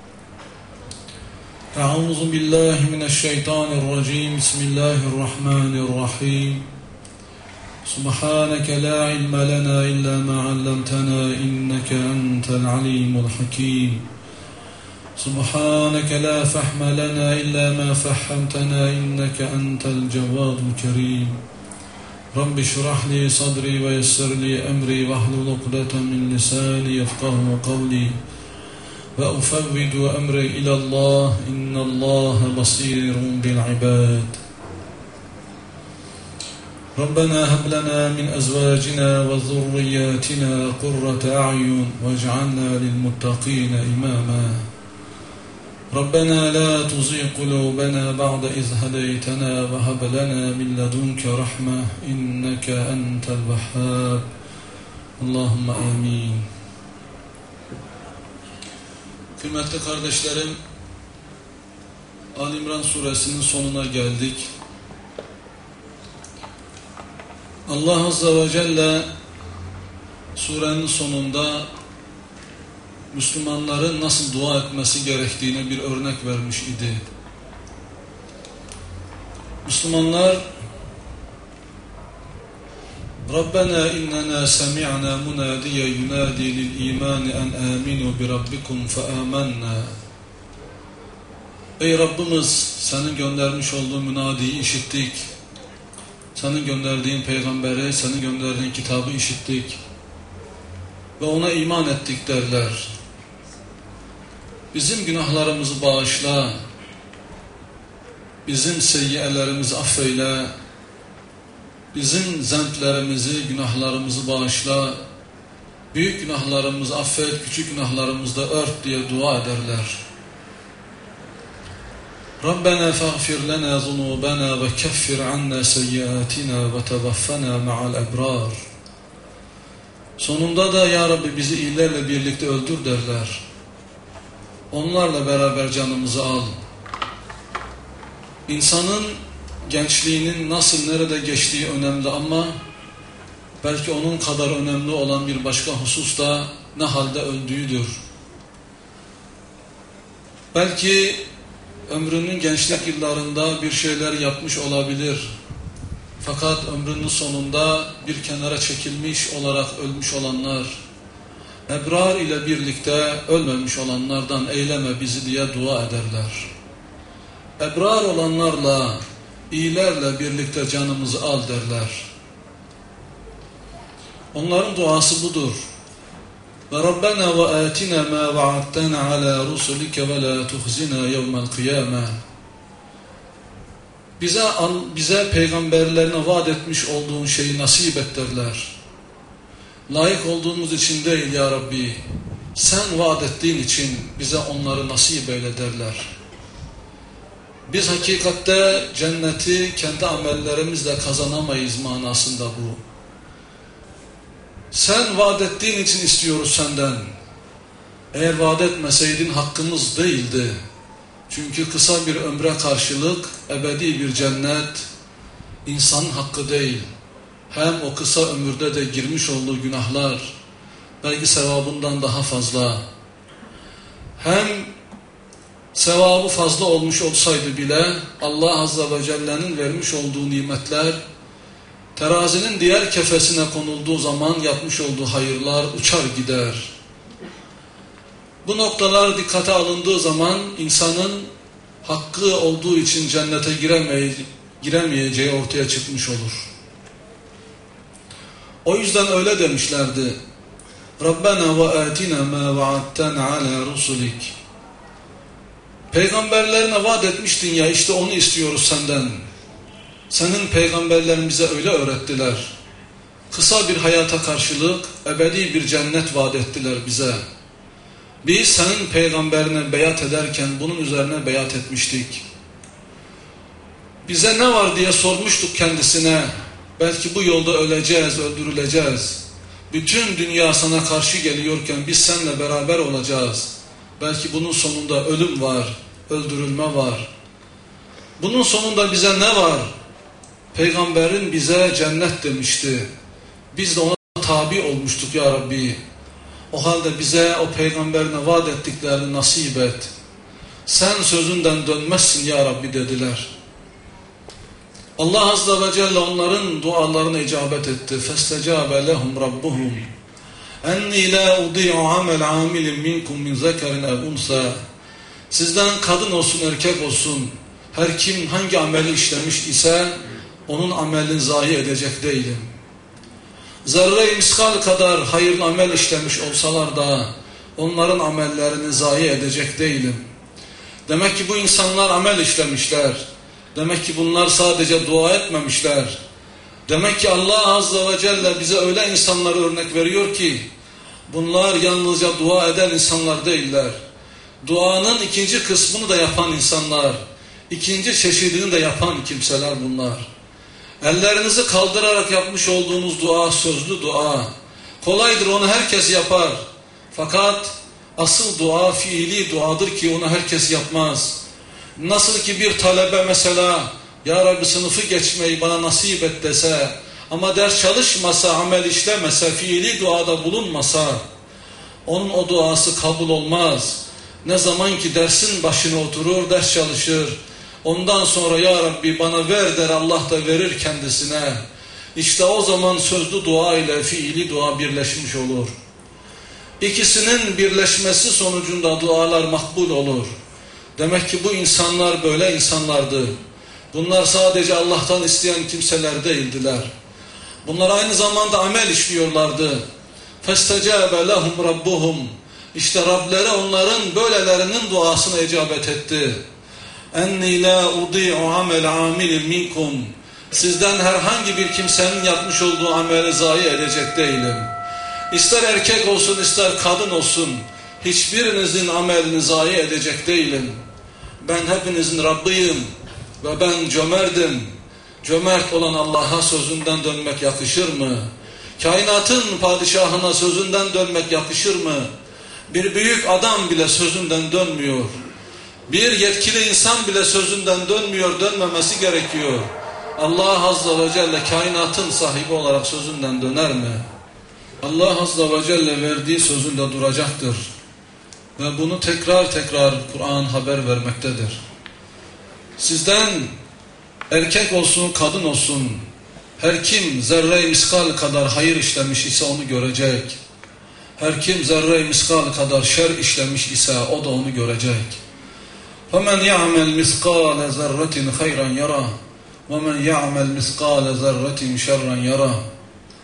أعوذ بالله من الشيطان الرجيم. بسم الله الرحمن الرحيم. سبحانك لا علم لنا إلا ما علمتنا إنك أنت العليم الحكيم. سبحانك لا فهم لنا إلا ما فهمتنا إنك أنت الجواد الكريم. رب اشرح لي صدري ويسر لي أمري واحلل عقدة من لساني يفقهوا قولي وأفوض أمري إلى الله إن الله بصير بالعباد. ربنا هب لنا من أزواجنا وذرياتنا قرة أعين واجعلنا للمتقين إماما. ربنا لا تزغ قلوبنا بعد إذ هديتنا وهب لنا من لدنك رحمة إنك أنت الوهاب. اللهم آمين. Kıymetli kardeşlerim, Ali İmran suresinin sonuna geldik. Allah Azze ve Celle surenin sonunda Müslümanların nasıl dua etmesi gerektiğine bir örnek vermiş idi. Müslümanlar Rabbena innena semi'na munadiye yunadi lil imani en aminu bi rabbikum fe amanna. Ey Rabbimiz, senin göndermiş olduğun münadiyi işittik. Senin gönderdiğin peygamberi, senin gönderdiğin kitabı işittik ve ona iman ettik derler. Bizim günahlarımızı bağışla, bizim seyyiyelerimizi affeyle, bizim zemplerimizi, günahlarımızı bağışla, büyük günahlarımızı affet, küçük günahlarımızı da ört diye dua ederler. Rabbena faghfir lana zunubana ve keffir anna seyyiatina ve tevaffana ma'al ebrar. Sonunda da ya Rabbi bizi iyilerle birlikte öldür derler. Onlarla beraber canımızı al. İnsanın gençliğinin nasıl nerede geçtiği önemli ama belki onun kadar önemli olan bir başka husus da ne halde öldüğüdür. Belki ömrünün gençlik yıllarında bir şeyler yapmış olabilir. Fakat ömrünün sonunda bir kenara çekilmiş olarak ölmüş olanlar, ebrar ile birlikte ölmemiş olanlardan eyleme bizi diye dua ederler. Ebrar olanlarla, iyilerle birlikte canımızı al derler. Onların duası budur. Ve Rabbena ve atina ma va'adtana ala rusulike ve la tuhzina yevmel kıyame. Bize, bize peygamberlerine vaat etmiş olduğun şeyi nasip et derler. Layık olduğumuz için değil ya Rabbi, sen vaat ettiğin için bize onları nasip eyle derler. Biz hakikatte cenneti kendi amellerimizle kazanamayız manasında bu. Sen vaat ettiğin için istiyoruz senden. Eğer vaat etmeseydin hakkımız değildi. Çünkü kısa bir ömre karşılık ebedi bir cennet insanın hakkı değil. Hem o kısa ömürde de girmiş olduğu günahlar belki sevabından daha fazla. Hem sevabı fazla olmuş olsaydı bile Allah Azze ve Celle'nin vermiş olduğu nimetler terazinin diğer kefesine konulduğu zaman yapmış olduğu hayırlar uçar gider. Bu noktalar dikkate alındığı zaman insanın hakkı olduğu için cennete giremeye, giremeyeceği ortaya çıkmış olur. O yüzden öyle demişlerdi. Rabbena ve atina ma va'adtana ala rusulik. Peygamberlerine vaat etmiştin ya, işte onu istiyoruz senden. Senin peygamberlerin bize öyle öğrettiler. Kısa bir hayata karşılık ebedi bir cennet vaat ettiler bize. Biz senin peygamberine beyat ederken bunun üzerine beyat etmiştik. Bize ne var diye sormuştuk kendisine. Belki bu yolda öleceğiz, öldürüleceğiz. Bütün dünya sana karşı geliyorken biz seninle beraber olacağız. Belki bunun sonunda ölüm var, öldürülme var. Bunun sonunda bize ne var? Peygamberin bize cennet demişti. Biz de ona tabi olmuştuk ya Rabbi. O halde bize o peygamberine vaat ettiklerini nasip et. Sen sözünden dönmezsin ya Rabbi dediler. Allah Azze ve Celle onların dualarına icabet etti. فَاسْتَجَابَ لَهُمْ رَبُّهُمْ اَنِّي لَا اُضِيعُ عَمَلْ عَامِلٍ مِنْكُمْ مِنْ ذَكَرٍ اَوْ اُنْسَى. Sizden kadın olsun erkek olsun her kim hangi ameli işlemiş ise onun amelini zayi edecek değilim. Zerre-i miskal kadar hayırlı amel işlemiş olsalar da onların amellerini zayi edecek değilim. Demek ki bu insanlar amel işlemişler. Demek ki bunlar sadece dua etmemişler. Demek ki Allah Azze ve Celle bize öyle insanları örnek veriyor ki bunlar yalnızca dua eden insanlar değiller. Duanın ikinci kısmını da yapan insanlar, ikinci çeşidini de yapan kimseler bunlar. Ellerinizi kaldırarak yapmış olduğunuz dua sözlü dua. Kolaydır, onu herkes yapar. Fakat asıl dua fiili duadır ki onu herkes yapmaz. Nasıl ki bir talebe mesela ya Rabbi sınıfı geçmeyi bana nasip et dese ama ders çalışmasa, amel işlemese, fiili duada bulunmasa onun o duası kabul olmaz. Ne zaman ki dersin başına oturur, ders çalışır. Ondan sonra ya Rabbi bana ver der, Allah da verir kendisine. İşte o zaman sözlü dua ile fiili dua birleşmiş olur. İkisinin birleşmesi sonucunda dualar makbul olur. Demek ki bu insanlar böyle insanlardı. Bunlar sadece Allah'tan isteyen kimseler değildiler. Bunlar aynı zamanda amel işliyorlardı. فَاسْتَجَابَ لَهُمْ رَبُّهُمْ. İşte Rableri onların böylelerinin duasına icabet etti. اَنِّي لَا اُضِيعُ عَمَلْ عَامِلٍ مِنْكُمْ. Sizden herhangi bir kimsenin yapmış olduğu ameli zayi edecek değilim. İster erkek olsun ister kadın olsun hiçbirinizin amelini zayi edecek değilim. Ben hepinizin Rabbiyim ve ben cömertim. Cömert olan Allah'a sözünden dönmek yakışır mı? Kainatın padişahına sözünden dönmek yakışır mı? Bir büyük adam bile sözünden dönmüyor. Bir yetkili insan bile sözünden dönmüyor, dönmemesi gerekiyor. Allah Azze ve Celle kainatın sahibi olarak sözünden döner mi? Allah Azze ve Celle verdiği sözünde duracaktır. Ve bunu tekrar tekrar Kur'an haber vermektedir. Sizden erkek olsun kadın olsun her kim zerre-i miskal kadar hayır işlemiş ise onu görecek. Her kim zerre-i miskal kadar şer işlemiş ise o da onu görecek. فَمَنْ يَعْمَلْ مِثْقَالَ ذَرَّةٍ خَيْرًا يَرَى وَمَنْ يَعْمَلْ مِثْقَالَ ذَرَّةٍ شَرًّا يَرَى.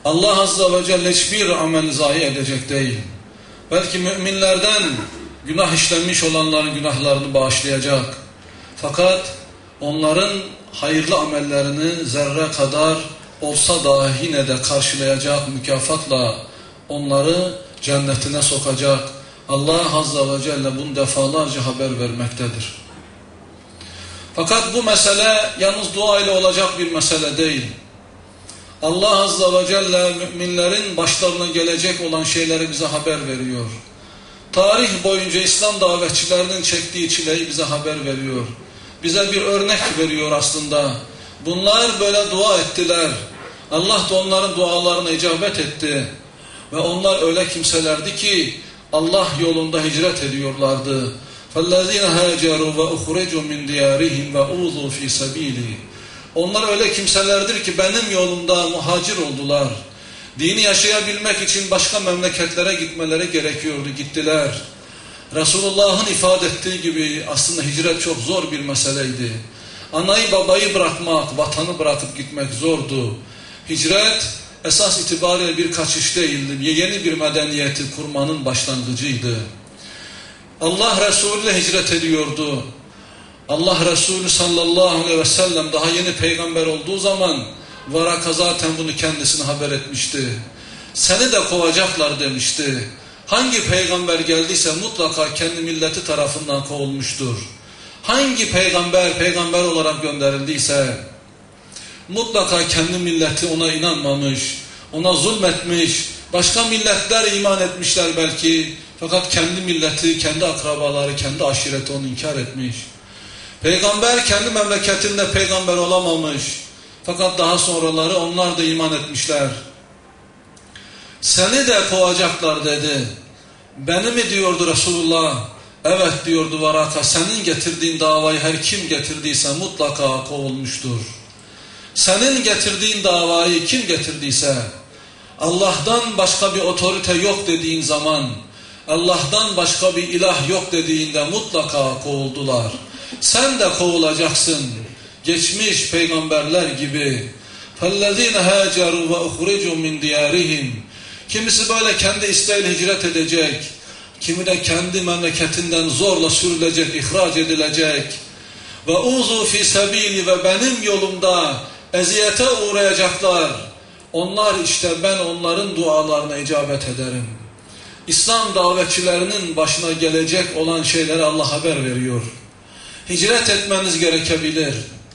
Allah Azze ve Celle hiçbir amel zayi edecek değil. Belki müminlerden günah işlemiş olanların günahlarını bağışlayacak. Fakat onların hayırlı amellerini zerre kadar olsa dahi yine de karşılayacak mükafatla onları cennetine sokacak. Allah Azze ve Celle bunu defalarca haber vermektedir. Fakat bu mesele yalnız dua ile olacak bir mesele değil. Allah Azze ve Celle müminlerin başlarına gelecek olan şeyleri bize haber veriyor. Tarih boyunca İslam davetçilerinin çektiği çileyi bize haber veriyor. Bize bir örnek veriyor aslında. Bunlar böyle dua ettiler. Allah da onların dualarına icabet etti. Ve onlar öyle kimselerdi ki Allah yolunda hicret ediyorlardı. فَالَّذ۪ينَ هَاجَرُوا وَاُخْرِجُوا مِنْ دِيَارِهِمْ وَاُوذُوا ف۪ي سَب۪يلِهِ Onlar öyle kimselerdir ki benim yolumda muhacir oldular. Dini yaşayabilmek için başka memleketlere gitmeleri gerekiyordu. Gittiler. Resulullah'ın ifade ettiği gibi aslında hicret çok zor bir meseleydi. Anayı babayı bırakmak, vatanı bırakıp gitmek zordu. Hicret esas itibariyle bir kaçış değildi. Yeni bir medeniyeti kurmanın başlangıcıydı. Allah Resulü ile hicret ediyordu. Allah Resulü sallallahu aleyhi ve sellem daha yeni peygamber olduğu zaman Varaka zaten bunu kendisine haber etmişti. Seni de kovacaklar demişti. Hangi peygamber geldiyse mutlaka kendi milleti tarafından kovulmuştur. Hangi peygamber peygamber olarak gönderildiyse mutlaka kendi milleti ona inanmamış, ona zulmetmiş, başka milletler iman etmişler belki. Fakat kendi milleti, kendi akrabaları, kendi aşireti onu inkar etmiş. Peygamber kendi memleketinde peygamber olamamış. Fakat daha sonraları onlar da iman etmişler. Seni de kovacaklar dedi. Beni mi diyordu Resulullah? Evet diyordu Varaka. Senin getirdiğin davayı her kim getirdiyse mutlaka kovulmuştur. Senin getirdiğin davayı kim getirdiyse Allah'tan başka bir otorite yok dediğin zaman, Allah'tan başka bir ilah yok dediğinde mutlaka kovuldular. Sen de kovulacaksın. Geçmiş peygamberler gibi. فَالَّذ۪ينَ هَاجَرُوا وَاُخْرِجُوا مِنْ دِيَارِهِمْ Kimisi böyle kendi isteğiyle hicret edecek. Kimi de kendi memleketinden zorla sürülecek, ihraç edilecek. وَاُوذُوا فِي سَب۪يلِ Ve benim yolumda eziyete uğrayacaklar. Onlar işte ben onların dualarına icabet ederim. İslam davetçilerinin başına gelecek olan şeyleri Allah haber veriyor. Hicret etmeniz gerekebilir.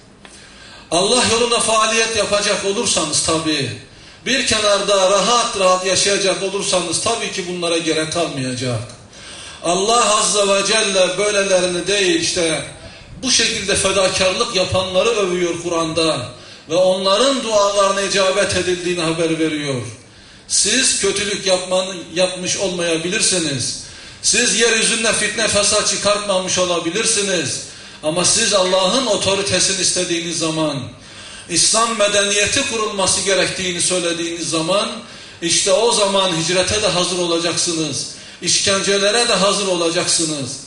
Allah yolunda faaliyet yapacak olursanız tabii, bir kenarda rahat rahat yaşayacak olursanız tabii ki bunlara gerek kalmayacak. Allah Azze ve Celle böylelerini değil işte bu şekilde fedakarlık yapanları övüyor Kur'an'da ve onların dualarına icabet edildiğini haber veriyor. Siz kötülük yapman, yapmış olmayabilirsiniz. Siz yeryüzünde fitne fesat çıkartmamış olabilirsiniz. Ama siz Allah'ın otoritesini istediğiniz zaman, İslam medeniyeti kurulması gerektiğini söylediğiniz zaman, işte o zaman hicrete de hazır olacaksınız. İşkencelere de hazır olacaksınız.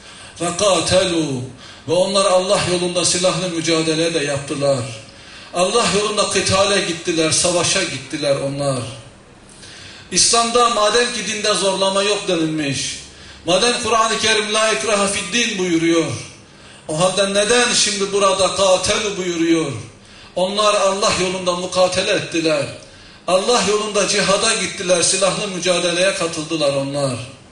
فَقَاتَلُوا Ve onlar Allah yolunda silahlı mücadele de yaptılar. Allah yolunda kıtale gittiler, savaşa gittiler onlar. İslam'da madem ki dinde zorlama yok denilmiş, madem Kur'an-ı Kerim la ikraha fi'd-din buyuruyor, o halde neden şimdi burada katelu buyuruyor? Onlar Allah yolunda mukatele ettiler. Allah yolunda cihada gittiler, silahlı mücadeleye katıldılar onlar.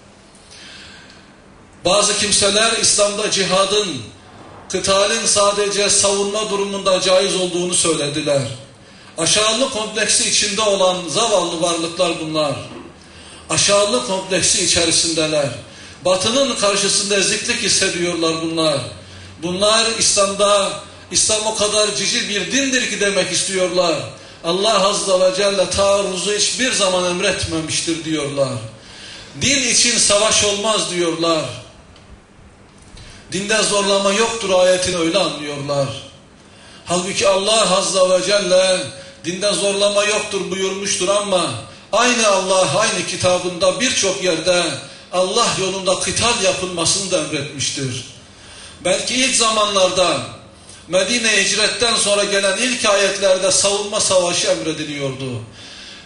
Bazı kimseler İslam'da cihadın, kıtalin sadece savunma durumunda caiz olduğunu söylediler. Aşağılık kompleksi içinde olan zavallı varlıklar bunlar. Aşağılık kompleksi içerisindeler. Batının karşısında eziklik hissediyorlar bunlar. Bunlar İslam'da, İslam o kadar cici bir dindir ki demek istiyorlar. Allah Azze ve Celle taarruzu hiçbir zaman emretmemiştir diyorlar. Din için savaş olmaz diyorlar. Dinde zorlama yoktur ayetini öyle anlıyorlar. Halbuki Allah Azze ve Celle dinde zorlama yoktur buyurmuştur ama aynı Allah aynı kitabında birçok yerde Allah yolunda kıtal yapılmasını da emretmiştir. Belki ilk zamanlarda Medine hicretten sonra gelen ilk ayetlerde savunma savaşı emrediliyordu.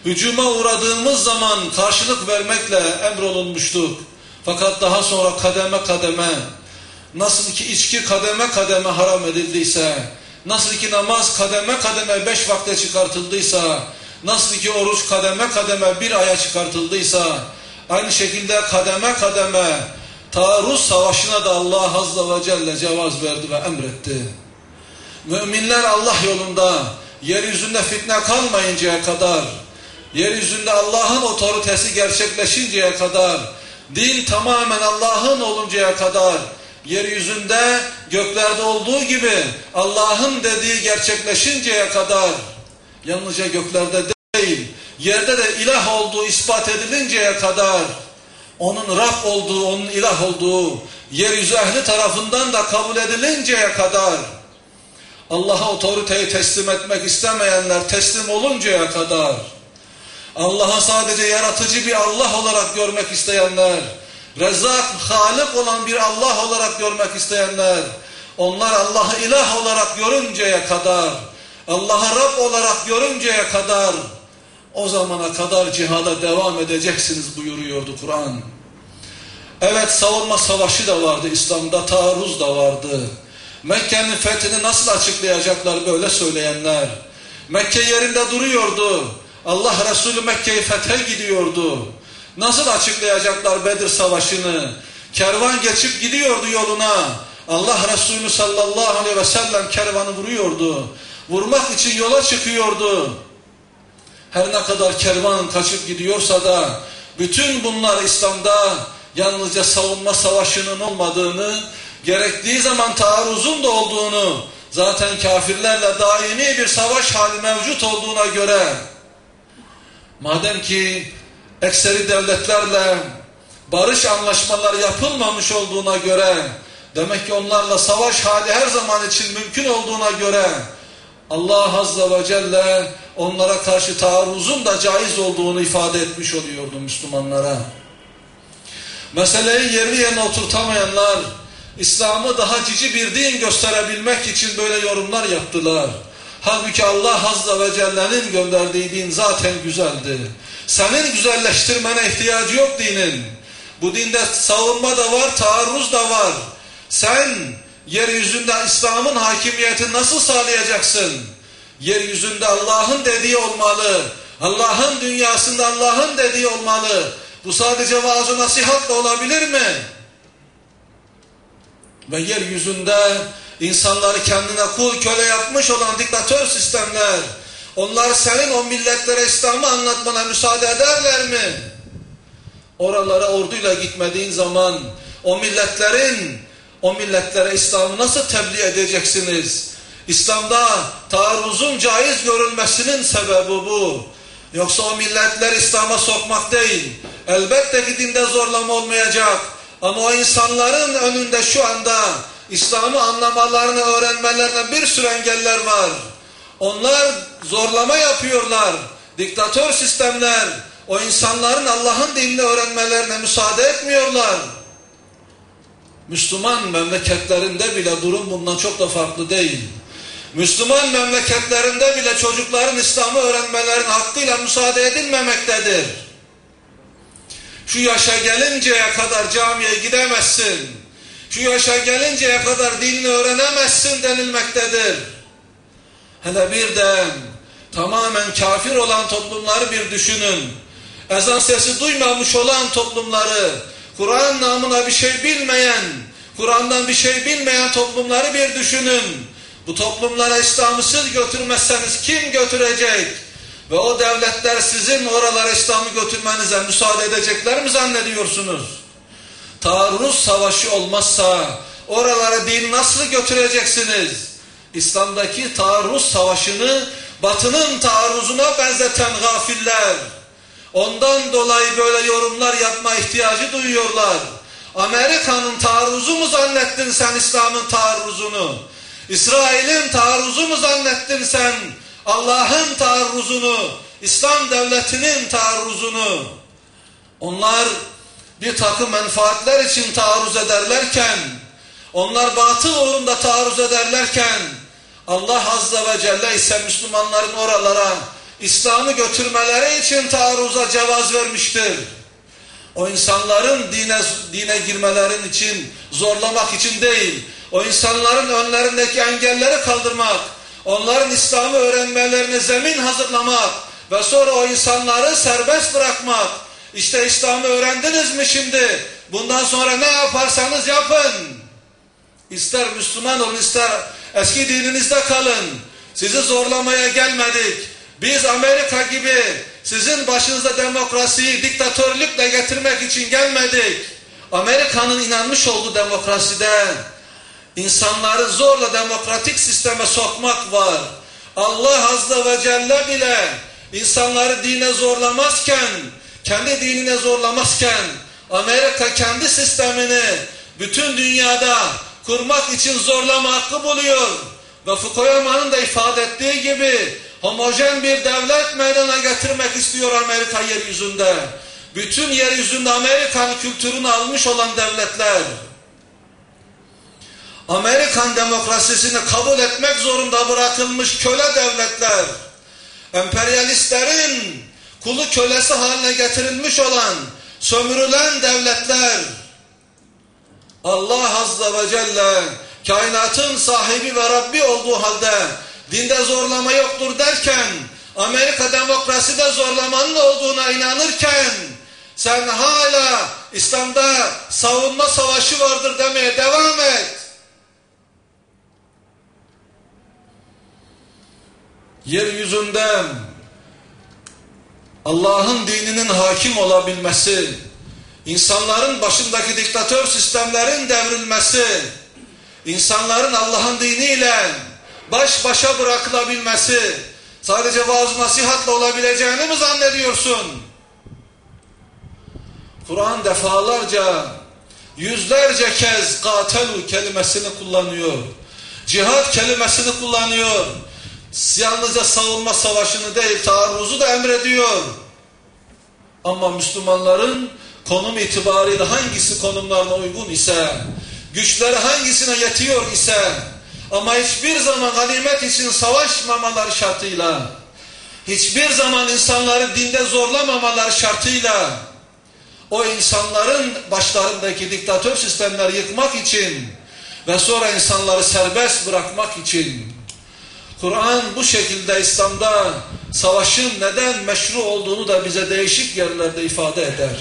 Hücuma uğradığımız zaman karşılık vermekle emrolunmuştuk. Fakat daha sonra kademe kademe, nasıl ki içki kademe kademe haram edildiyse, nasıl ki namaz kademe kademe beş vakte çıkartıldıysa, nasıl ki oruç kademe kademe bir aya çıkartıldıysa, aynı şekilde kademe kademe taarruz savaşına da Allah Azze ve Celle cevaz verdi ve emretti. Müminler Allah yolunda yeryüzünde fitne kalmayıncaya kadar, yeryüzünde Allah'ın otoritesi gerçekleşinceye kadar, din tamamen Allah'ın oluncaya kadar, yeryüzünde göklerde olduğu gibi Allah'ın dediği gerçekleşinceye kadar, yalnızca göklerde değil, yerde de ilah olduğu ispat edilinceye kadar, onun Rab olduğu, onun ilah olduğu, yeryüzü ehli tarafından da kabul edilinceye kadar, Allah'a otoriteyi teslim etmek istemeyenler teslim oluncaya kadar, Allah'a sadece yaratıcı bir Allah olarak görmek isteyenler, Rezzak, Halik olan bir Allah olarak görmek isteyenler, onlar Allah'ı ilah olarak görünceye kadar, Allah'ı Rab olarak görünceye kadar, o zamana kadar cihada devam edeceksiniz buyuruyordu Kur'an. Evet, savunma savaşı da vardı, İslam'da taarruz da vardı. Mekke'nin fethini nasıl açıklayacaklar böyle söyleyenler? Mekke yerinde duruyordu. Allah Resulü Mekke'yi fethe gidiyordu. Nasıl açıklayacaklar Bedir Savaşı'nı? Kervan geçip gidiyordu yoluna. Allah Resulü sallallahu aleyhi ve sellem kervanı vuruyordu. Vurmak için yola çıkıyordu. Her ne kadar kervan kaçıp gidiyorsa da bütün bunlar İslam'da yalnızca savunma savaşının olmadığını, gerektiği zaman taarruzun da olduğunu, zaten kafirlerle daimi bir savaş hali mevcut olduğuna göre, madem ki ekseri devletlerle barış anlaşmaları yapılmamış olduğuna göre, demek ki onlarla savaş hali her zaman için mümkün olduğuna göre, Allah Azze ve Celle onlara karşı taarruzun da caiz olduğunu ifade etmiş oluyordu Müslümanlara. Meseleyi yerli yerine oturtamayanlar, İslam'ı daha cici bir din gösterebilmek için böyle yorumlar yaptılar. Halbuki Allah Azze ve Celle'nin gönderdiği din zaten güzeldi. Senin güzelleştirmene ihtiyacı yok dinin. Bu dinde savunma da var, taarruz da var. Sen yeryüzünde İslam'ın hakimiyetini nasıl sağlayacaksın? Yeryüzünde Allah'ın dediği olmalı. Allah'ın dünyasında Allah'ın dediği olmalı. Bu sadece vaaz-ı nasihatla olabilir mi? Ve yeryüzünde insanları kendine kul köle yapmış olan diktatör sistemler, onlar senin o milletlere İslam'ı anlatmana müsaade ederler mi? Oralara orduyla gitmediğin zaman o milletlerin, o milletlere İslam'ı nasıl tebliğ edeceksiniz? İslam'da taarruzun caiz görülmesinin sebebi bu. Yoksa o milletler İslam'a sokmak değil. Elbette ki dinde zorlama olmayacak. Ama o insanların önünde şu anda İslam'ı anlamalarını, öğrenmelerine bir sürü engeller var. Onlar zorlama yapıyorlar. Diktatör sistemler o insanların Allah'ın dinini öğrenmelerine müsaade etmiyorlar. Müslüman memleketlerinde bile durum bundan çok da farklı değil. Müslüman memleketlerinde bile çocukların İslam'ı öğrenmelerine hakkıyla müsaade edilmemektedir. Şu yaşa gelinceye kadar camiye gidemezsin, şu yaşa gelinceye kadar dinini öğrenemezsin denilmektedir. Hele bir de tamamen kafir olan toplumları bir düşünün. Ezan sesi duymamış olan toplumları, Kur'an namına bir şey bilmeyen, Kur'an'dan bir şey bilmeyen toplumları bir düşünün. Bu toplumlara İslam'ı siz götürmezseniz kim götürecek? Ve o devletler sizin oralara İslam'ı götürmenize müsaade edecekler mi zannediyorsunuz? Taarruz savaşı olmazsa oralara din nasıl götüreceksiniz? İslam'daki taarruz savaşını Batı'nın taarruzuna benzeten gafiller, ondan dolayı böyle yorumlar yapma ihtiyacı duyuyorlar. Amerika'nın taarruzu mu zannettin sen İslam'ın taarruzunu? İsrail'in taarruzu mu zannettin sen Allah'ın taarruzunu, İslam devletinin taarruzunu? Onlar bir takım menfaatler için taarruz ederlerken, onlar batıl uğrunda taarruz ederlerken, Allah Azze ve Celle ise Müslümanların oralara İslam'ı götürmeleri için taarruza cevaz vermiştir. O insanların dine, dine girmelerin için, zorlamak için değil, o insanların önlerindeki engelleri kaldırmak, onların İslam'ı öğrenmelerine zemin hazırlamak ve sonra o insanları serbest bırakmak. İşte İslam'ı öğrendiniz mi şimdi? Bundan sonra ne yaparsanız yapın. İster Müslüman olun, ister eski dininizde kalın. Sizi zorlamaya gelmedik. Biz Amerika gibi sizin başınıza demokrasiyi diktatörlükle getirmek için gelmedik. Amerika'nın inanmış olduğu demokraside insanları zorla demokratik sisteme sokmak var. Allah Azze ve Celle bile insanları dine zorlamazken, kendi dinine zorlamazken, Amerika kendi sistemini bütün dünyada kurmak için zorlama hakkı buluyor. Ve Fukuyama'nın da ifade ettiği gibi homojen bir devlet meydana getirmek istiyor Amerika yeryüzünde. Bütün yeryüzünde Amerikan kültürünü almış olan devletler, Amerikan demokrasisini kabul etmek zorunda bırakılmış köle devletler, emperyalistlerin kulu kölesi haline getirilmiş olan sömürülen devletler, Allah Azze ve Celle kainatın sahibi ve Rabbi olduğu halde dinde zorlama yoktur derken, Amerika demokraside zorlamanın olduğuna inanırken, sen hala İslam'da savunma savaşı vardır demeye devam et. Yeryüzünde Allah'ın dininin hakim olabilmesi, insanların başındaki diktatör sistemlerin devrilmesi, insanların Allah'ın diniyle baş başa bırakılabilmesi sadece vaaz nasihatla olabileceğini mi zannediyorsun? Kur'an defalarca, yüzlerce kez katelu kelimesini kullanıyor. Cihad kelimesini kullanıyor. Yalnızca savunma savaşını değil, taarruzu da emrediyor. Ama Müslümanların konum itibariyle hangisi konumlarına uygun ise, güçleri hangisine yetiyor ise, ama hiçbir zaman ganimet için savaşmamaları şartıyla, hiçbir zaman insanları dinde zorlamamaları şartıyla, o insanların başlarındaki diktatör sistemleri yıkmak için ve sonra insanları serbest bırakmak için, Kur'an bu şekilde İslam'da savaşın neden meşru olduğunu da bize değişik yerlerde ifade eder.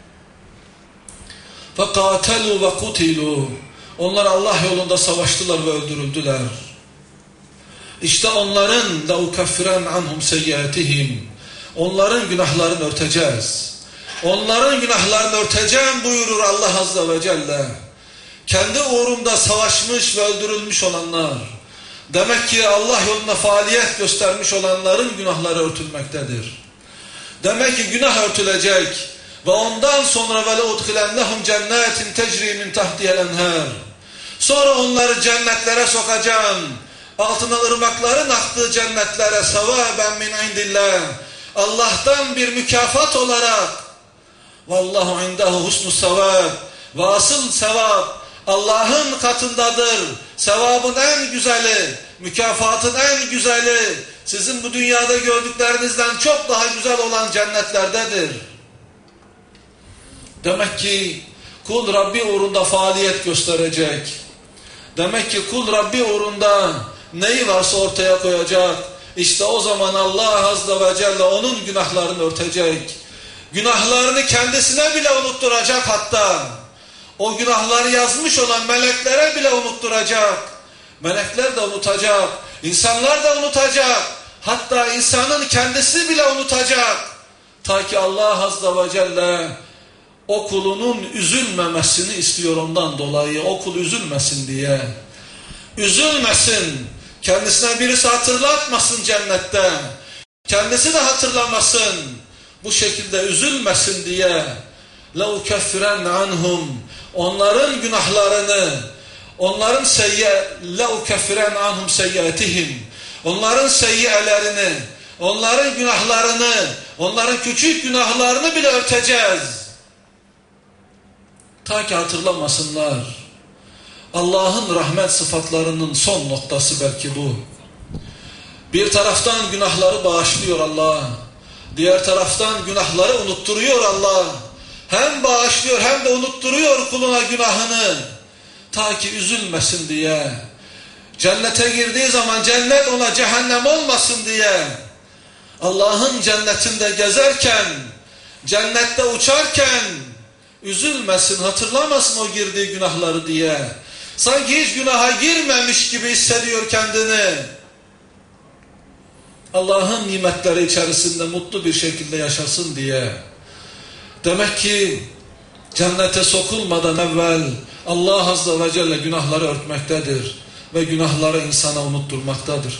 فَقَاتَلُوا وَقُتِلُوا Onlar Allah yolunda savaştılar ve öldürüldüler. İşte onların لَاُكَفِّرَنْ عَنْهُمْ سَيِّئَاتِهِمْ Onların günahlarını örteceğiz. Onların günahlarını örteceğim buyurur Allah Azze ve Celle. Kendi uğrunda savaşmış ve öldürülmüş olanlar, demek ki Allah yolunda faaliyet göstermiş olanların günahları örtülmektedir. Demek ki günah örtülecek ve ondan sonra vele udkhilennehum cennetin tecri min tahtiha'l enhar. Sonra onları cennetlere sokacağım. Altına ırmakların aktığı cennetlere sevaben min indillah. Allah'tan bir mükafat olarak. Vallahu indehu husnus sevab. Ve asıl sevap Allah'ın katındadır. Sevabın en güzeli, mükafatın en güzeli sizin bu dünyada gördüklerinizden çok daha güzel olan cennetlerdedir. Demek ki kul Rabbi uğrunda faaliyet gösterecek. Demek ki kul Rabbi uğrunda neyi varsa ortaya koyacak. İşte o zaman Allah Azze ve Celle onun günahlarını örtecek. Günahlarını kendisine bile unutturacak hatta. O günahları yazmış olan meleklere bile unutturacak. Melekler de unutacak. İnsanlar da unutacak. Hatta insanın kendisi bile unutacak. Ta ki Allah Azze ve Celle o kulunun üzülmemesini istiyor ondan dolayı. O kul üzülmesin diye. Üzülmesin. Kendisine birisi hatırlatmasın cennette. Kendisi de hatırlamasın. Bu şekilde üzülmesin diye. لَوْكَفِّرَنَّ عَنْهُمْ Onların günahlarını, onların seyye, لَوْكَفِّرَنَّ عَنْهُمْ سَيِّئَاتِهِمْ Onların seyyiyelerini, onların günahlarını, onların küçük günahlarını bile örteceğiz. Ta ki hatırlamasınlar. Allah'ın rahmet sıfatlarının son noktası belki bu. Bir taraftan günahları bağışlıyor Allah. Diğer taraftan günahları unutturuyor Allah. Hem bağışlıyor hem de unutturuyor kuluna günahını. Ta ki üzülmesin diye. Cennete girdiği zaman cennet ona cehennem olmasın diye. Allah'ın cennetinde gezerken, cennette uçarken üzülmesin, hatırlamasın o girdiği günahları diye. Sanki hiç günaha girmemiş gibi hissediyor kendini. Allah'ın nimetleri içerisinde mutlu bir şekilde yaşasın diye. Demek ki cennete sokulmadan evvel Allah Azze ve Celle günahları örtmektedir ve günahları insana unutturmaktadır.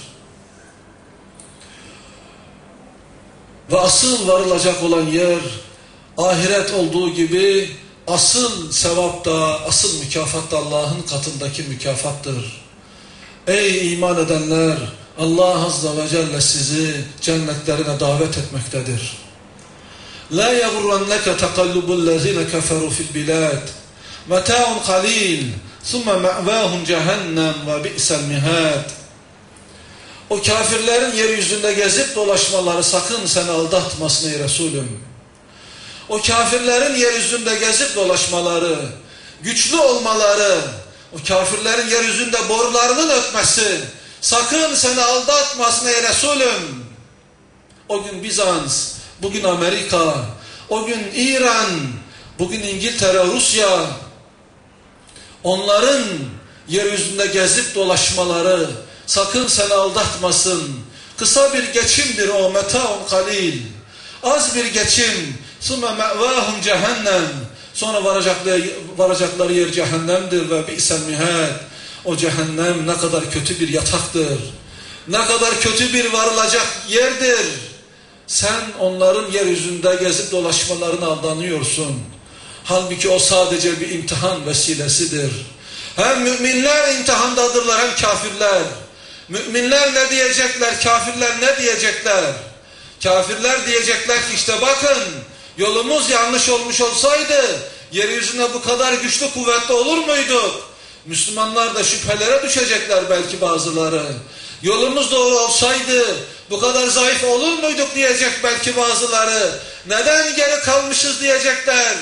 Ve asıl varılacak olan yer ahiret olduğu gibi asıl sevap da, asıl mükafat da Allah'ın katındaki mükafattır. Ey iman edenler! Allah Azze ve Celle sizi cennetlerine davet etmektedir. La yagurranneke tekallubul-lezine keferu fil-bilad. Meta'un qalil, thumma ma'vahum cehennem ve bi'sel mihad. O kafirlerin yeryüzünde gezip dolaşmaları sakın seni aldatmasın ey Resulüm. O kafirlerin yeryüzünde gezip dolaşmaları, güçlü olmaları, o kafirlerin yeryüzünde borularının ötmesi sakın seni aldatmasın ey Resulüm. O gün Bizans, bugün Amerika, o gün İran, bugün İngiltere, Rusya, onların yeryüzünde gezip dolaşmaları sakın seni aldatmasın. Kısa bir geçimdir o, meta'un kalil. Az bir geçim. Sümme me'vâhum cehennem. Sonra varacakları, varacakları yer cehennemdir ve bi'sel mihad. O cehennem ne kadar kötü bir yataktır. Ne kadar kötü bir varılacak yerdir. Sen onların yeryüzünde gezip dolaşmalarına aldanıyorsun. Halbuki o sadece bir imtihan vesilesidir. Hem müminler imtihandadırlar hem kafirler. Müminler ne diyecekler, kafirler ne diyecekler? Kafirler diyecekler ki işte bakın yolumuz yanlış olmuş olsaydı yeryüzünde bu kadar güçlü kuvvetli olur muyduk? Müslümanlar da şüphelere düşecekler belki bazıları. Yolumuz doğru olsaydı bu kadar zayıf olur muyduk diyecek belki bazıları. Neden geri kalmışız diyecekler.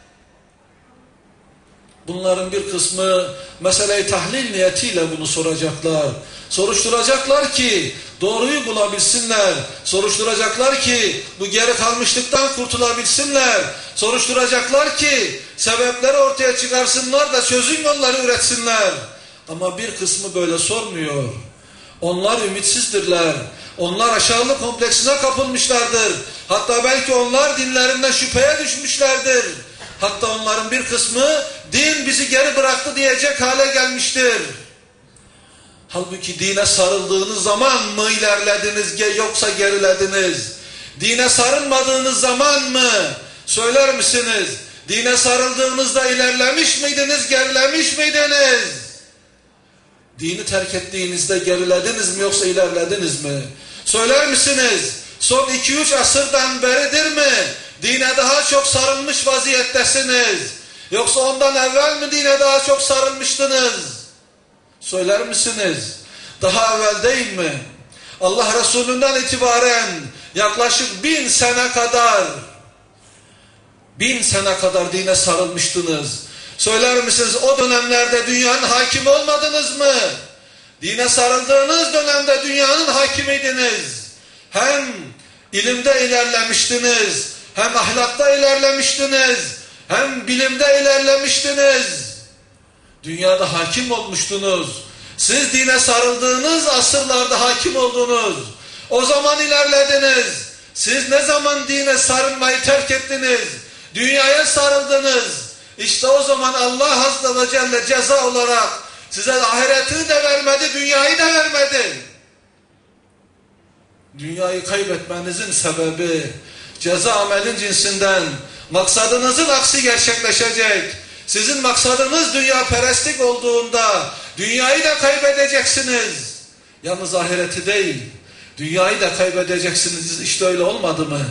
Bunların bir kısmı mesele-i tahlil niyetiyle bunu soracaklar. Soruşturacaklar ki doğruyu bulabilsinler. Soruşturacaklar ki bu geri kalmışlıktan kurtulabilsinler. Soruşturacaklar ki sebepleri ortaya çıkarsınlar da çözüm yolları üretsinler. Ama bir kısmı böyle sormuyor. Onlar ümitsizdirler. Onlar aşağılık kompleksine kapılmışlardır. Hatta belki onlar dinlerinden şüpheye düşmüşlerdir. Hatta onların bir kısmı din bizi geri bıraktı diyecek hale gelmiştir. Halbuki dine sarıldığınız zaman mı ilerlediniz yoksa gerilediniz? Dine sarılmadığınız zaman mı? Söyler misiniz? Dine sarıldığınızda ilerlemiş miydiniz, gerilemiş miydiniz? Dini terk ettiğinizde gerilediniz mi yoksa ilerlediniz mi? Söyler misiniz? Son iki üç asırdan beridir mi? Dine daha çok sarılmış vaziyettesiniz. Yoksa ondan evvel mi dine daha çok sarılmıştınız? Söyler misiniz? Daha evvel değil mi? Allah Resulü'nden itibaren yaklaşık bin sene kadar bin sene kadar dine sarılmıştınız. Söyler misiniz o dönemlerde dünyanın hakimi olmadınız mı? Dine sarıldığınız dönemde dünyanın hakimiydiniz. Hem ilimde ilerlemiştiniz, hem ahlakta ilerlemiştiniz, hem bilimde ilerlemiştiniz. Dünyada hakim olmuştunuz. Siz dine sarıldığınız asırlarda hakim oldunuz. O zaman ilerlediniz. Siz ne zaman dine sarılmayı terk ettiniz? Dünyaya sarıldınız. İşte o zaman Allah Azze ve Celle ceza olarak size ahireti de vermedi, dünyayı da vermedi. Dünyayı kaybetmenizin sebebi ceza amelin cinsinden, maksadınızın aksi gerçekleşecek. Sizin maksadınız dünya perestlik olduğunda dünyayı da kaybedeceksiniz. Yalnız ahireti değil, dünyayı da kaybedeceksiniz. İşte öyle olmadı mı?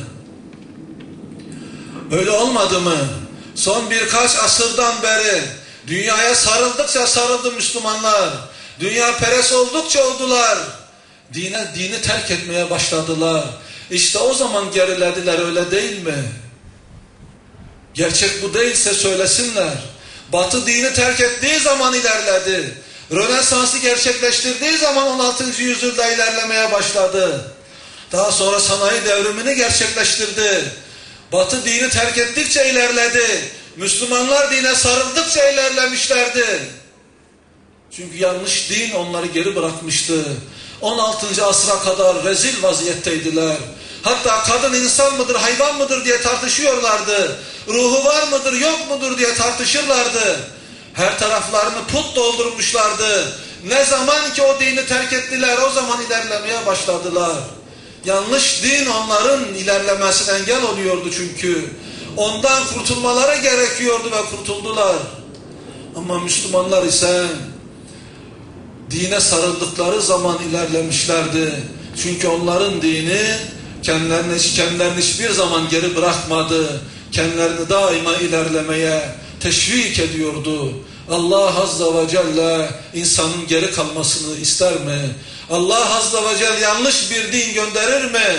Öyle olmadı mı? Son birkaç asırdan beri dünyaya sarıldıkça sarıldı Müslümanlar. Dünya perest oldukça oldular. Dine, dini terk etmeye başladılar. İşte o zaman gerilediler, öyle değil mi? Gerçek bu değilse söylesinler. Batı dini terk ettiği zaman ilerledi. Rönesans'ı gerçekleştirdiği zaman on altıncı yüzyılda ilerlemeye başladı. Daha sonra sanayi devrimini gerçekleştirdi. Batı dini terk ettikçe ilerledi. Müslümanlar dine sarıldıkça ilerlemişlerdi. Çünkü yanlış din onları geri bırakmıştı. on altıncı asra kadar rezil vaziyetteydiler. Hatta kadın insan mıdır, hayvan mıdır diye tartışıyorlardı. Ruhu var mıdır, yok mudur diye tartışırlardı. Her taraflarını put doldurmuşlardı. Ne zaman ki o dini terk ettiler, o zaman ilerlemeye başladılar. Yanlış din onların ilerlemesine engel oluyordu çünkü. Ondan kurtulmaları gerekiyordu ve kurtuldular. Ama Müslümanlar ise dine sarıldıkları zaman ilerlemişlerdi. Çünkü onların dini kendilerini, kendilerini hiçbir zaman geri bırakmadı. Kendilerini daima ilerlemeye teşvik ediyordu. Allah Azze ve Celle insanın geri kalmasını ister mi? Allah Azze ve Celle yanlış bir din gönderir mi?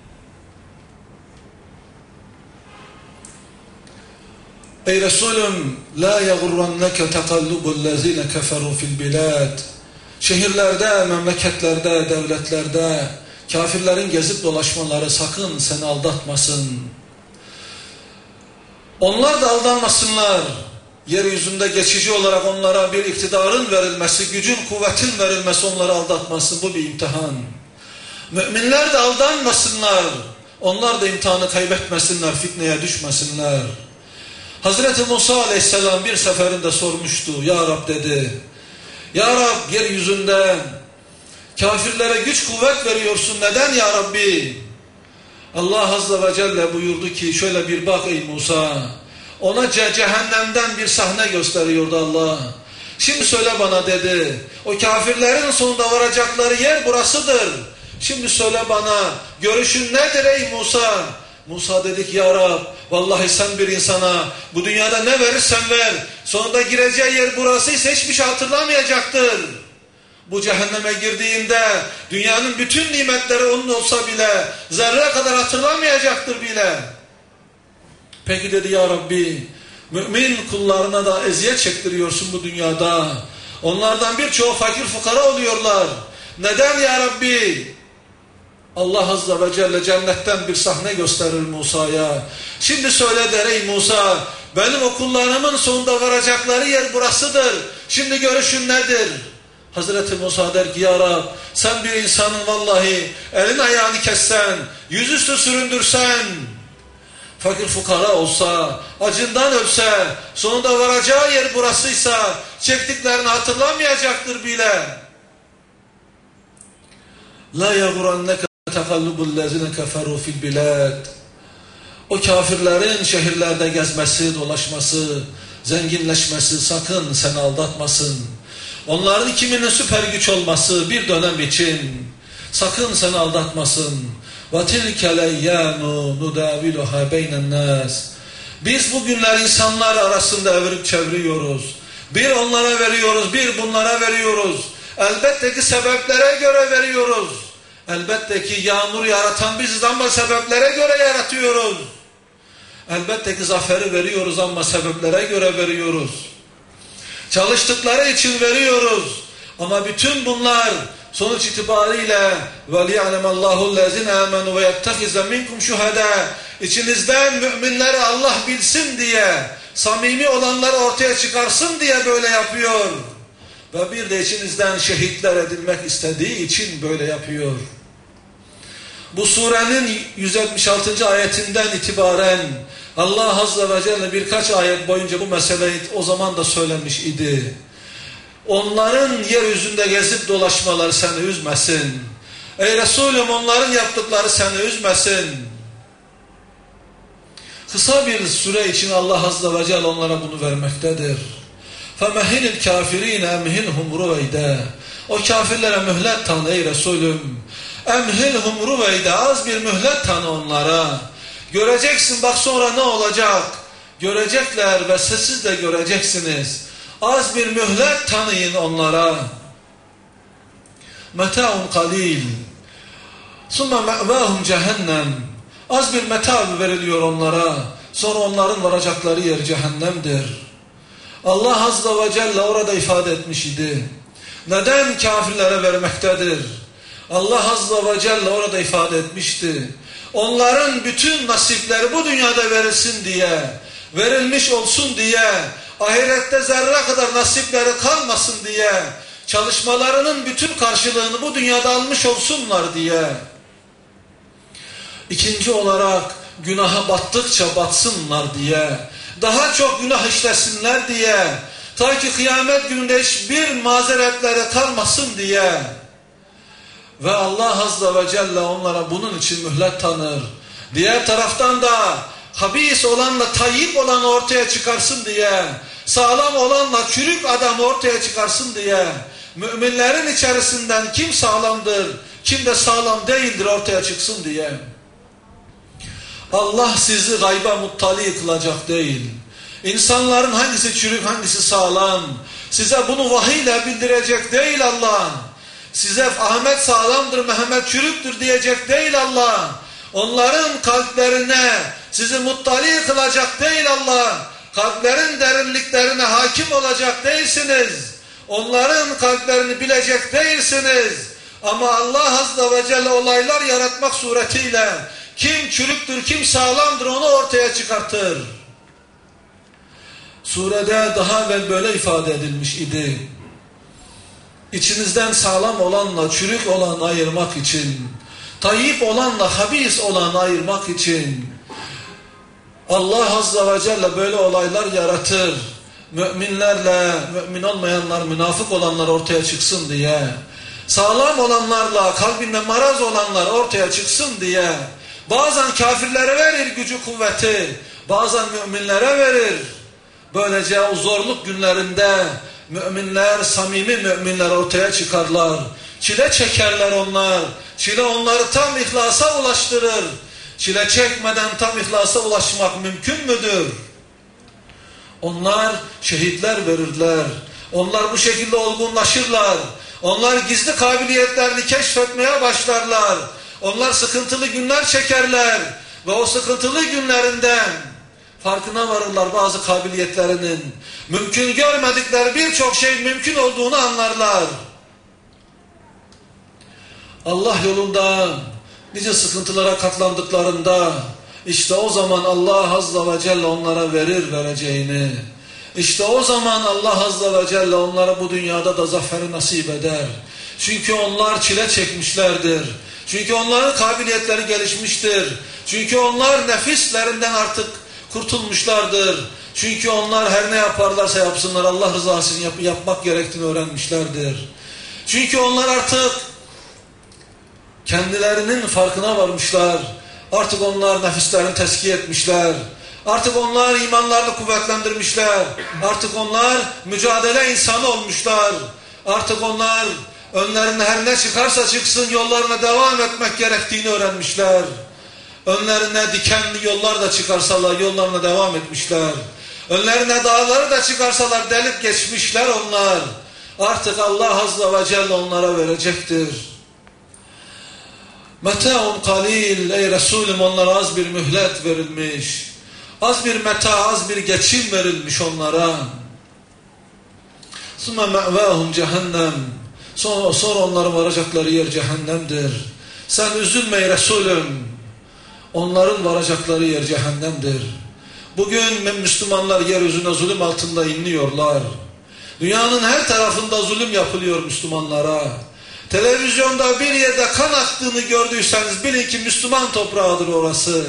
Ey Resulüm, la yagurranneke tekallubul lezine keferu fil bilad. Şehirlerde, memleketlerde, devletlerde kafirlerin gezip dolaşmaları sakın seni aldatmasın. Onlar da aldanmasınlar. Yeryüzünde geçici olarak onlara bir iktidarın verilmesi, gücün, kuvvetin verilmesi onları aldatmasın. Bu bir imtihan. Müminler de aldanmasınlar. Onlar da imtihanı kaybetmesinler, fitneye düşmesinler. Hazreti Musa Aleyhisselam bir seferinde sormuştu. Ya Rab dedi. Ya Rab, yeryüzünde kafirlere güç kuvvet veriyorsun. Neden ya Rabbi? Allah Azze ve Celle buyurdu ki şöyle bir bak ey Musa. Ona ce cehennemden bir sahne gösteriyordu Allah. Şimdi söyle bana dedi. O kafirlerin sonunda varacakları yer burasıdır. Şimdi söyle bana görüşün nedir ey Musa? Musa dedik ya Rab, vallahi sen bir insana bu dünyada ne verirsen ver, sonunda gireceği yer burasıysa hiçbir şey hatırlamayacaktır. Bu cehenneme girdiğinde dünyanın bütün nimetleri onun olsa bile zerre kadar hatırlamayacaktır bile. Peki dedi ya Rabbi, mümin kullarına da eziyet çektiriyorsun bu dünyada. Onlardan birçoğu fakir fukara oluyorlar. Neden ya Rabbi? Allah Azze ve Celle cennetten bir sahne gösterir Musa'ya. Şimdi söyle der ey Musa, benim o kullarımın sonunda varacakları yer burasıdır. Şimdi görüşün nedir? Hazreti Musa der ki ya Rab, sen bir insanın vallahi elin ayağını kessen, yüzüstü süründürsen, fakir fukara olsa, acından ölse, sonunda varacağı yer burasıysa çektiklerini hatırlamayacaktır bile. La yaguranneke tekallubul lezine keferu fil bilad. O kafirlerin şehirlerde gezmesi, dolaşması, zenginleşmesi sakın seni aldatmasın. Onların kiminin süper güç olması bir dönem için sakın seni aldatmasın. وَتِلْكَ الْاَيَّامُ نُدَاوِلُهَا بَيْنَ النَّاسِ. Biz bu günler insanlar arasında evirip çeviriyoruz. Bir onlara veriyoruz, bir bunlara veriyoruz. Elbette ki sebeplere göre veriyoruz. Elbette ki yağmur yaratan biziz ama sebeplere göre yaratıyoruz. Elbette ki zaferi veriyoruz ama sebeplere göre veriyoruz. Çalıştıkları için veriyoruz. Ama bütün bunlar sonuç itibariyle وَلِيَعْلَمَ اللّٰهُ الَّذِينَ آمَنُوا وَيَتَّخِذَ مِنْكُمْ شُهَدَى. İçinizden müminleri Allah bilsin diye, samimi olanları ortaya çıkarsın diye böyle yapıyor. Ve bir de içinizden şehitler edilmek istediği için böyle yapıyor. Bu surenin yüz yetmiş altıncı ayetinden itibaren Allah Azze ve Celle birkaç ayet boyunca bu meseleyi o zaman da söylemiş idi. Onların yeryüzünde gezip dolaşmaları seni üzmesin. Ey Resulüm, onların yaptıkları seni üzmesin. Kısa bir süre için Allah Azze ve Celle onlara bunu vermektedir. فَمَهِنِ الْكَافِر۪ينَ اَمْهِنْهُمْ رُوَيْدَ. O kafirlere mühlet tanı ey Resulüm. اَمْهِنْهُمْ رُوَيْدَ. Az bir mühlet tanı onlara. Göreceksin bak sonra ne olacak. Görecekler ve siz de göreceksiniz. Az bir mühlet tanıyın onlara. meta'un qalil. Summa ma'vahum cehennem. Az bir meta veriliyor onlara. Sonra onların varacakları yer cehennemdir. Allah Azze ve Celle orada ifade etmiş idi. Neden kafirlere vermektedir? Allah Azze ve Celle orada ifade etmişti. Onların bütün nasipleri bu dünyada verilsin diye, verilmiş olsun diye, ahirette zerre kadar nasipleri kalmasın diye, çalışmalarının bütün karşılığını bu dünyada almış olsunlar diye. İkinci olarak günaha battıkça batsınlar diye, daha çok günah işlesinler diye, ta ki kıyamet gününde hiçbir mazeretleri kalmasın diye. Ve Allah Azze ve Celle onlara bunun için mühlet tanır. Diğer taraftan da habis olanla tayyip olanı ortaya çıkarsın diye, sağlam olanla çürük adamı ortaya çıkarsın diye, müminlerin içerisinden kim sağlamdır, kim de sağlam değildir ortaya çıksın diye. Allah sizi gayba muttali kılacak değil. İnsanların hangisi çürük, hangisi sağlam, size bunu vahiyle bildirecek değil Allah. Size Ahmet sağlamdır, Mehmet çürüktür diyecek değil Allah. Onların kalplerine sizi muttali kılacak değil Allah. Kalplerin derinliklerine hakim olacak değilsiniz. Onların kalplerini bilecek değilsiniz. Ama Allah Azze ve Celle olaylar yaratmak suretiyle kim çürüktür, kim sağlamdır onu ortaya çıkartır. Surede daha evvel böyle ifade edilmiş idi. İçinizden sağlam olanla çürük olanı ayırmak için, tayyip olanla habis olanı ayırmak için Allah Azze ve Celle böyle olaylar yaratır. Müminlerle mümin olmayanlar, münafık olanlar ortaya çıksın diye, sağlam olanlarla kalbinde maraz olanlar ortaya çıksın diye, bazen kafirlere verir gücü kuvveti, bazen müminlere verir. Böylece o zorluk günlerinde müminler, samimi müminler ortaya çıkarlar. Çile çekerler onlar. Çile onları tam ihlasa ulaştırır. Çile çekmeden tam ihlasa ulaşmak mümkün müdür? Onlar şehitler verirler. Onlar bu şekilde olgunlaşırlar. Onlar gizli kabiliyetlerini keşfetmeye başlarlar. Onlar sıkıntılı günler çekerler. Ve o sıkıntılı günlerinden farkına varırlar bazı kabiliyetlerinin. Mümkün görmedikleri birçok şey mümkün olduğunu anlarlar. Allah yolunda nice sıkıntılara katlandıklarında işte o zaman Allah Azze ve Celle onlara verir vereceğini. İşte o zaman Allah Azze ve Celle onlara bu dünyada da zaferi nasip eder. Çünkü onlar çile çekmişlerdir. Çünkü onların kabiliyetleri gelişmiştir. Çünkü onlar nefislerinden artık kurtulmuşlardır. Çünkü onlar her ne yaparlarsa yapsınlar Allah rızası için yap yapmak gerektiğini öğrenmişlerdir. Çünkü onlar artık kendilerinin farkına varmışlar. Artık onlar nefislerini teskiye etmişler. Artık onlar imanlarını kuvvetlendirmişler. Artık onlar mücadele insanı olmuşlar. Artık onlar önlerine her ne çıkarsa çıksın yollarına devam etmek gerektiğini öğrenmişler. Önlerine dikenli yollar da çıkarsalar yollarına devam etmişler. Önlerine dağları da çıkarsalar delip geçmişler onlar. Artık Allah Azze ve Celle onlara verecektir. Meta'un qalil, ey Resulüm onlara az bir mühlet verilmiş. Az bir meta, az bir geçim verilmiş onlara. Sümme me'vâhum cehennem. Sonra, sonra onların varacakları yer cehennemdir. Sen üzülme ey Resulüm. Onların varacakları yer cehennemdir. Bugün Müslümanlar yeryüzüne zulüm altında inliyorlar. Dünyanın her tarafında zulüm yapılıyor Müslümanlara. Televizyonda bir yerde kan aktığını gördüyseniz bilin ki Müslüman toprağıdır orası.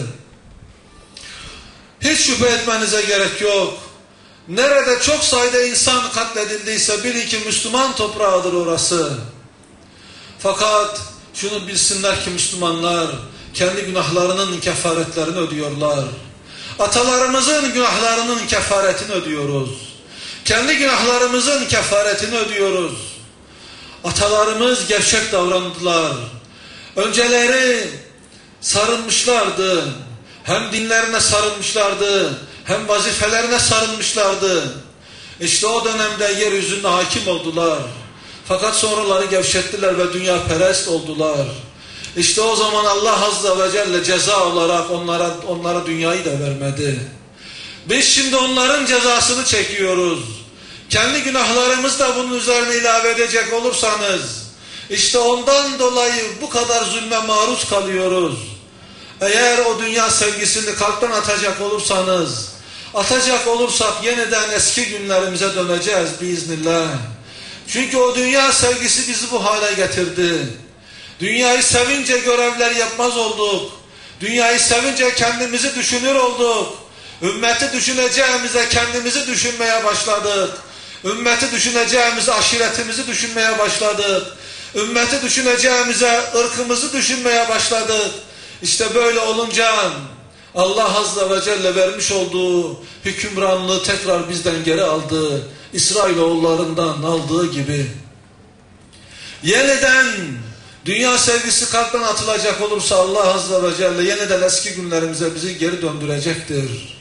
Hiç şüphe etmenize gerek yok. Nerede çok sayıda insan katledildiyse bilin ki Müslüman toprağıdır orası. Fakat şunu bilsinler ki Müslümanlar kendi günahlarının kefaretlerini ödüyorlar. Atalarımızın günahlarının kefaretini ödüyoruz. Kendi günahlarımızın kefaretini ödüyoruz. Atalarımız gevşek davrandılar. Önceleri sarılmışlardı. Hem dinlerine sarılmışlardı, hem vazifelerine sarılmışlardı. İşte o dönemde yeryüzünde hakim oldular. Fakat sonraları gevşettiler ve dünya perest oldular. İşte o zaman Allah Azze ve Celle ceza olarak onlara, onlara dünyayı da vermedi. Biz şimdi onların cezasını çekiyoruz. Kendi günahlarımız da bunun üzerine ilave edecek olursanız, işte ondan dolayı bu kadar zulme maruz kalıyoruz. Eğer o dünya sevgisini kalpten atacak olursanız, atacak olursak yeniden eski günlerimize döneceğiz biiznillah. Çünkü o dünya sevgisi bizi bu hale getirdi. Dünyayı sevince görevler yapmaz olduk. Dünyayı sevince kendimizi düşünür olduk. Ümmeti düşüneceğimize kendimizi düşünmeye başladık. Ümmeti düşüneceğimize aşiretimizi düşünmeye başladık. Ümmeti düşüneceğimize ırkımızı düşünmeye başladık. İşte böyle olunca Allah Azze ve Celle vermiş olduğu hükümranlığı tekrar bizden geri aldı. İsrailoğullarından aldığı gibi. Yeniden dünya sevgisi kalpten atılacak olursa Allah Azze ve Celle yeniden eski günlerimize bizi geri döndürecektir.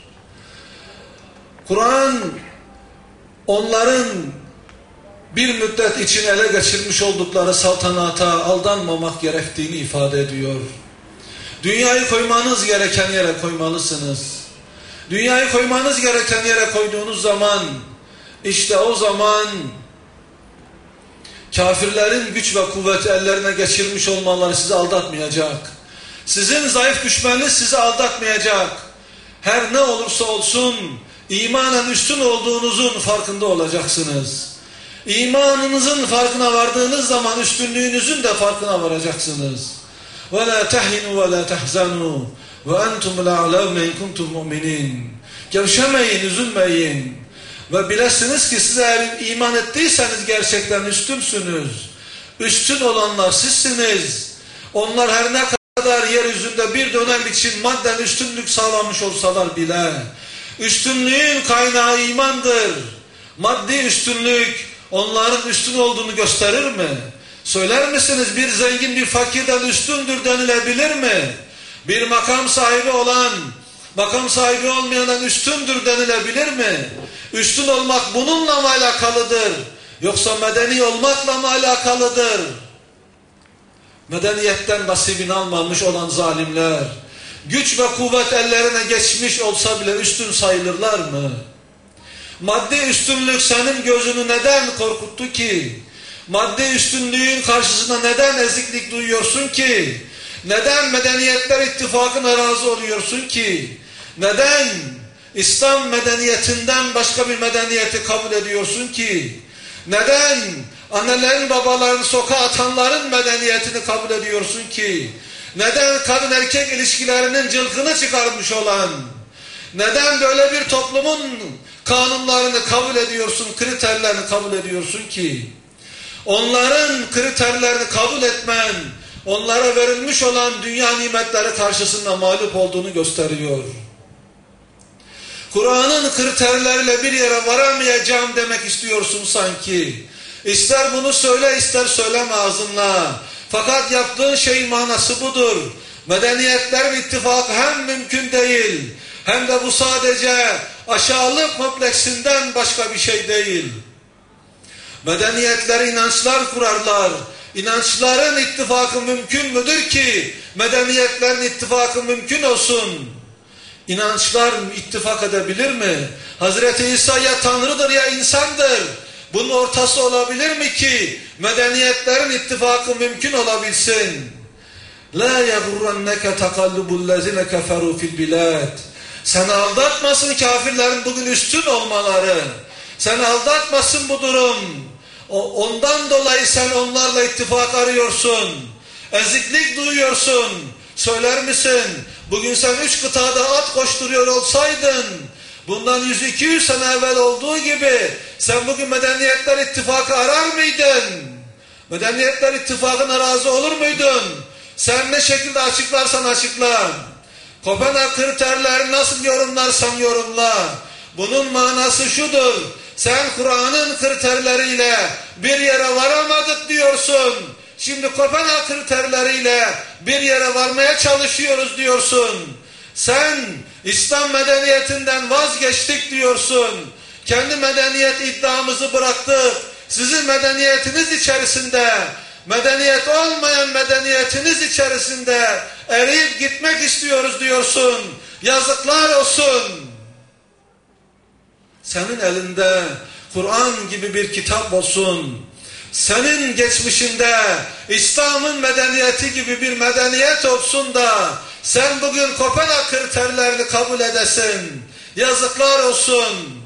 Kur'an onların bir müddet için ele geçirmiş oldukları saltanata aldanmamak gerektiğini ifade ediyor. Dünyayı koymanız gereken yere koymalısınız. Dünyayı koymanız gereken yere koyduğunuz zaman, işte o zaman kafirlerin güç ve kuvveti ellerine geçirmiş olmaları sizi aldatmayacak. Sizin zayıf düşmanınız sizi aldatmayacak. Her ne olursa olsun imanen üstün olduğunuzun farkında olacaksınız. İmanınızın farkına vardığınız zaman üstünlüğünüzün de farkına varacaksınız. وَلَا تَهِنُوا وَلَا تَحْزَنُوا وَاَنْتُمُ الْاَعْلَوْنَ اِنْ كُنْتُمْ مُؤْمِنِينَ. Gevşemeyin, üzülmeyin. Ve bilesiniz ki siz eğer iman ettiyseniz gerçekten üstünsünüz. Üstün olanlar sizsiniz. Onlar her ne kadar yeryüzünde bir dönem için madden üstünlük sağlamış olsalar bile, üstünlüğün kaynağı imandır. Maddi üstünlük onların üstün olduğunu gösterir mi? Söyler misiniz bir zengin bir fakirden üstündür denilebilir mi? Bir makam sahibi olan, makam sahibi olmayandan üstündür denilebilir mi? Üstün olmak bununla mı alakalıdır? Yoksa medeni olmakla mı alakalıdır? Medeniyetten nasibini almamış olan zalimler, güç ve kuvvet ellerine geçmiş olsa bile üstün sayılırlar mı? Maddi üstünlük senin gözünü neden korkuttu ki? Maddi üstünlüğün karşısında neden eziklik duyuyorsun ki? Neden medeniyetler ittifakına razı oluyorsun ki? Neden İslam medeniyetinden başka bir medeniyeti kabul ediyorsun ki? Neden annelerin babalarını sokağa atanların medeniyetini kabul ediyorsun ki? Neden kadın erkek ilişkilerinin cılkını çıkarmış olan, neden böyle bir toplumun kanunlarını kabul ediyorsun, kriterlerini kabul ediyorsun ki? Onların kriterlerini kabul etmen, onlara verilmiş olan dünya nimetleri karşısında mağlup olduğunu gösteriyor. Kur'an'ın kriterleriyle bir yere varamayacağım demek istiyorsun sanki. İster bunu söyle, ister söyleme ağzınla. Fakat yaptığın şeyin manası budur. Medeniyetler ittifakı hem mümkün değil, hem de bu sadece aşağılık kompleksinden başka bir şey değil. Medeniyetler inançlar kurarlar. İnançların ittifakı mümkün müdür ki medeniyetlerin ittifakı mümkün olsun? İnançlar ittifak edebilir mi? Hazreti İsa ya Tanrı'dır ya insandır. Bunun ortası olabilir mi ki medeniyetlerin ittifakı mümkün olabilsin? La yagurranneke takallubul-lezine keferu fil bilad. Seni aldatmasın kafirlerin bugün üstün olmaları. Seni aldatmasın bu durum. Ondan dolayı sen onlarla ittifak arıyorsun. Eziklik duyuyorsun. Söyler misin? Bugün sen üç kıtada at koşturuyor olsaydın, bundan yüz iki yüz sene evvel olduğu gibi sen bugün medeniyetler ittifakı arar mıydın? Medeniyetler ittifakına razı olur muydun? Sen ne şekilde açıklarsan açıkla. Kopenhag kriterlerini nasıl yorumlarsan yorumla. Bunun manası şudur. Sen Kur'an'ın kriterleriyle bir yere varamadık diyorsun. Şimdi Kopenhag kriterleriyle bir yere varmaya çalışıyoruz diyorsun. Sen İslam medeniyetinden vazgeçtik diyorsun. Kendi medeniyet iddiamızı bıraktık. sizin medeniyetiniz içerisinde, medeniyet olmayan medeniyetiniz içerisinde eriyip gitmek istiyoruz diyorsun. Yazıklar olsun. Senin elinde Kur'an gibi bir kitap olsun. Senin geçmişinde İslam'ın medeniyeti gibi bir medeniyet olsun da sen bugün Kopenhag kriterlerini kabul edesin. Yazıklar olsun.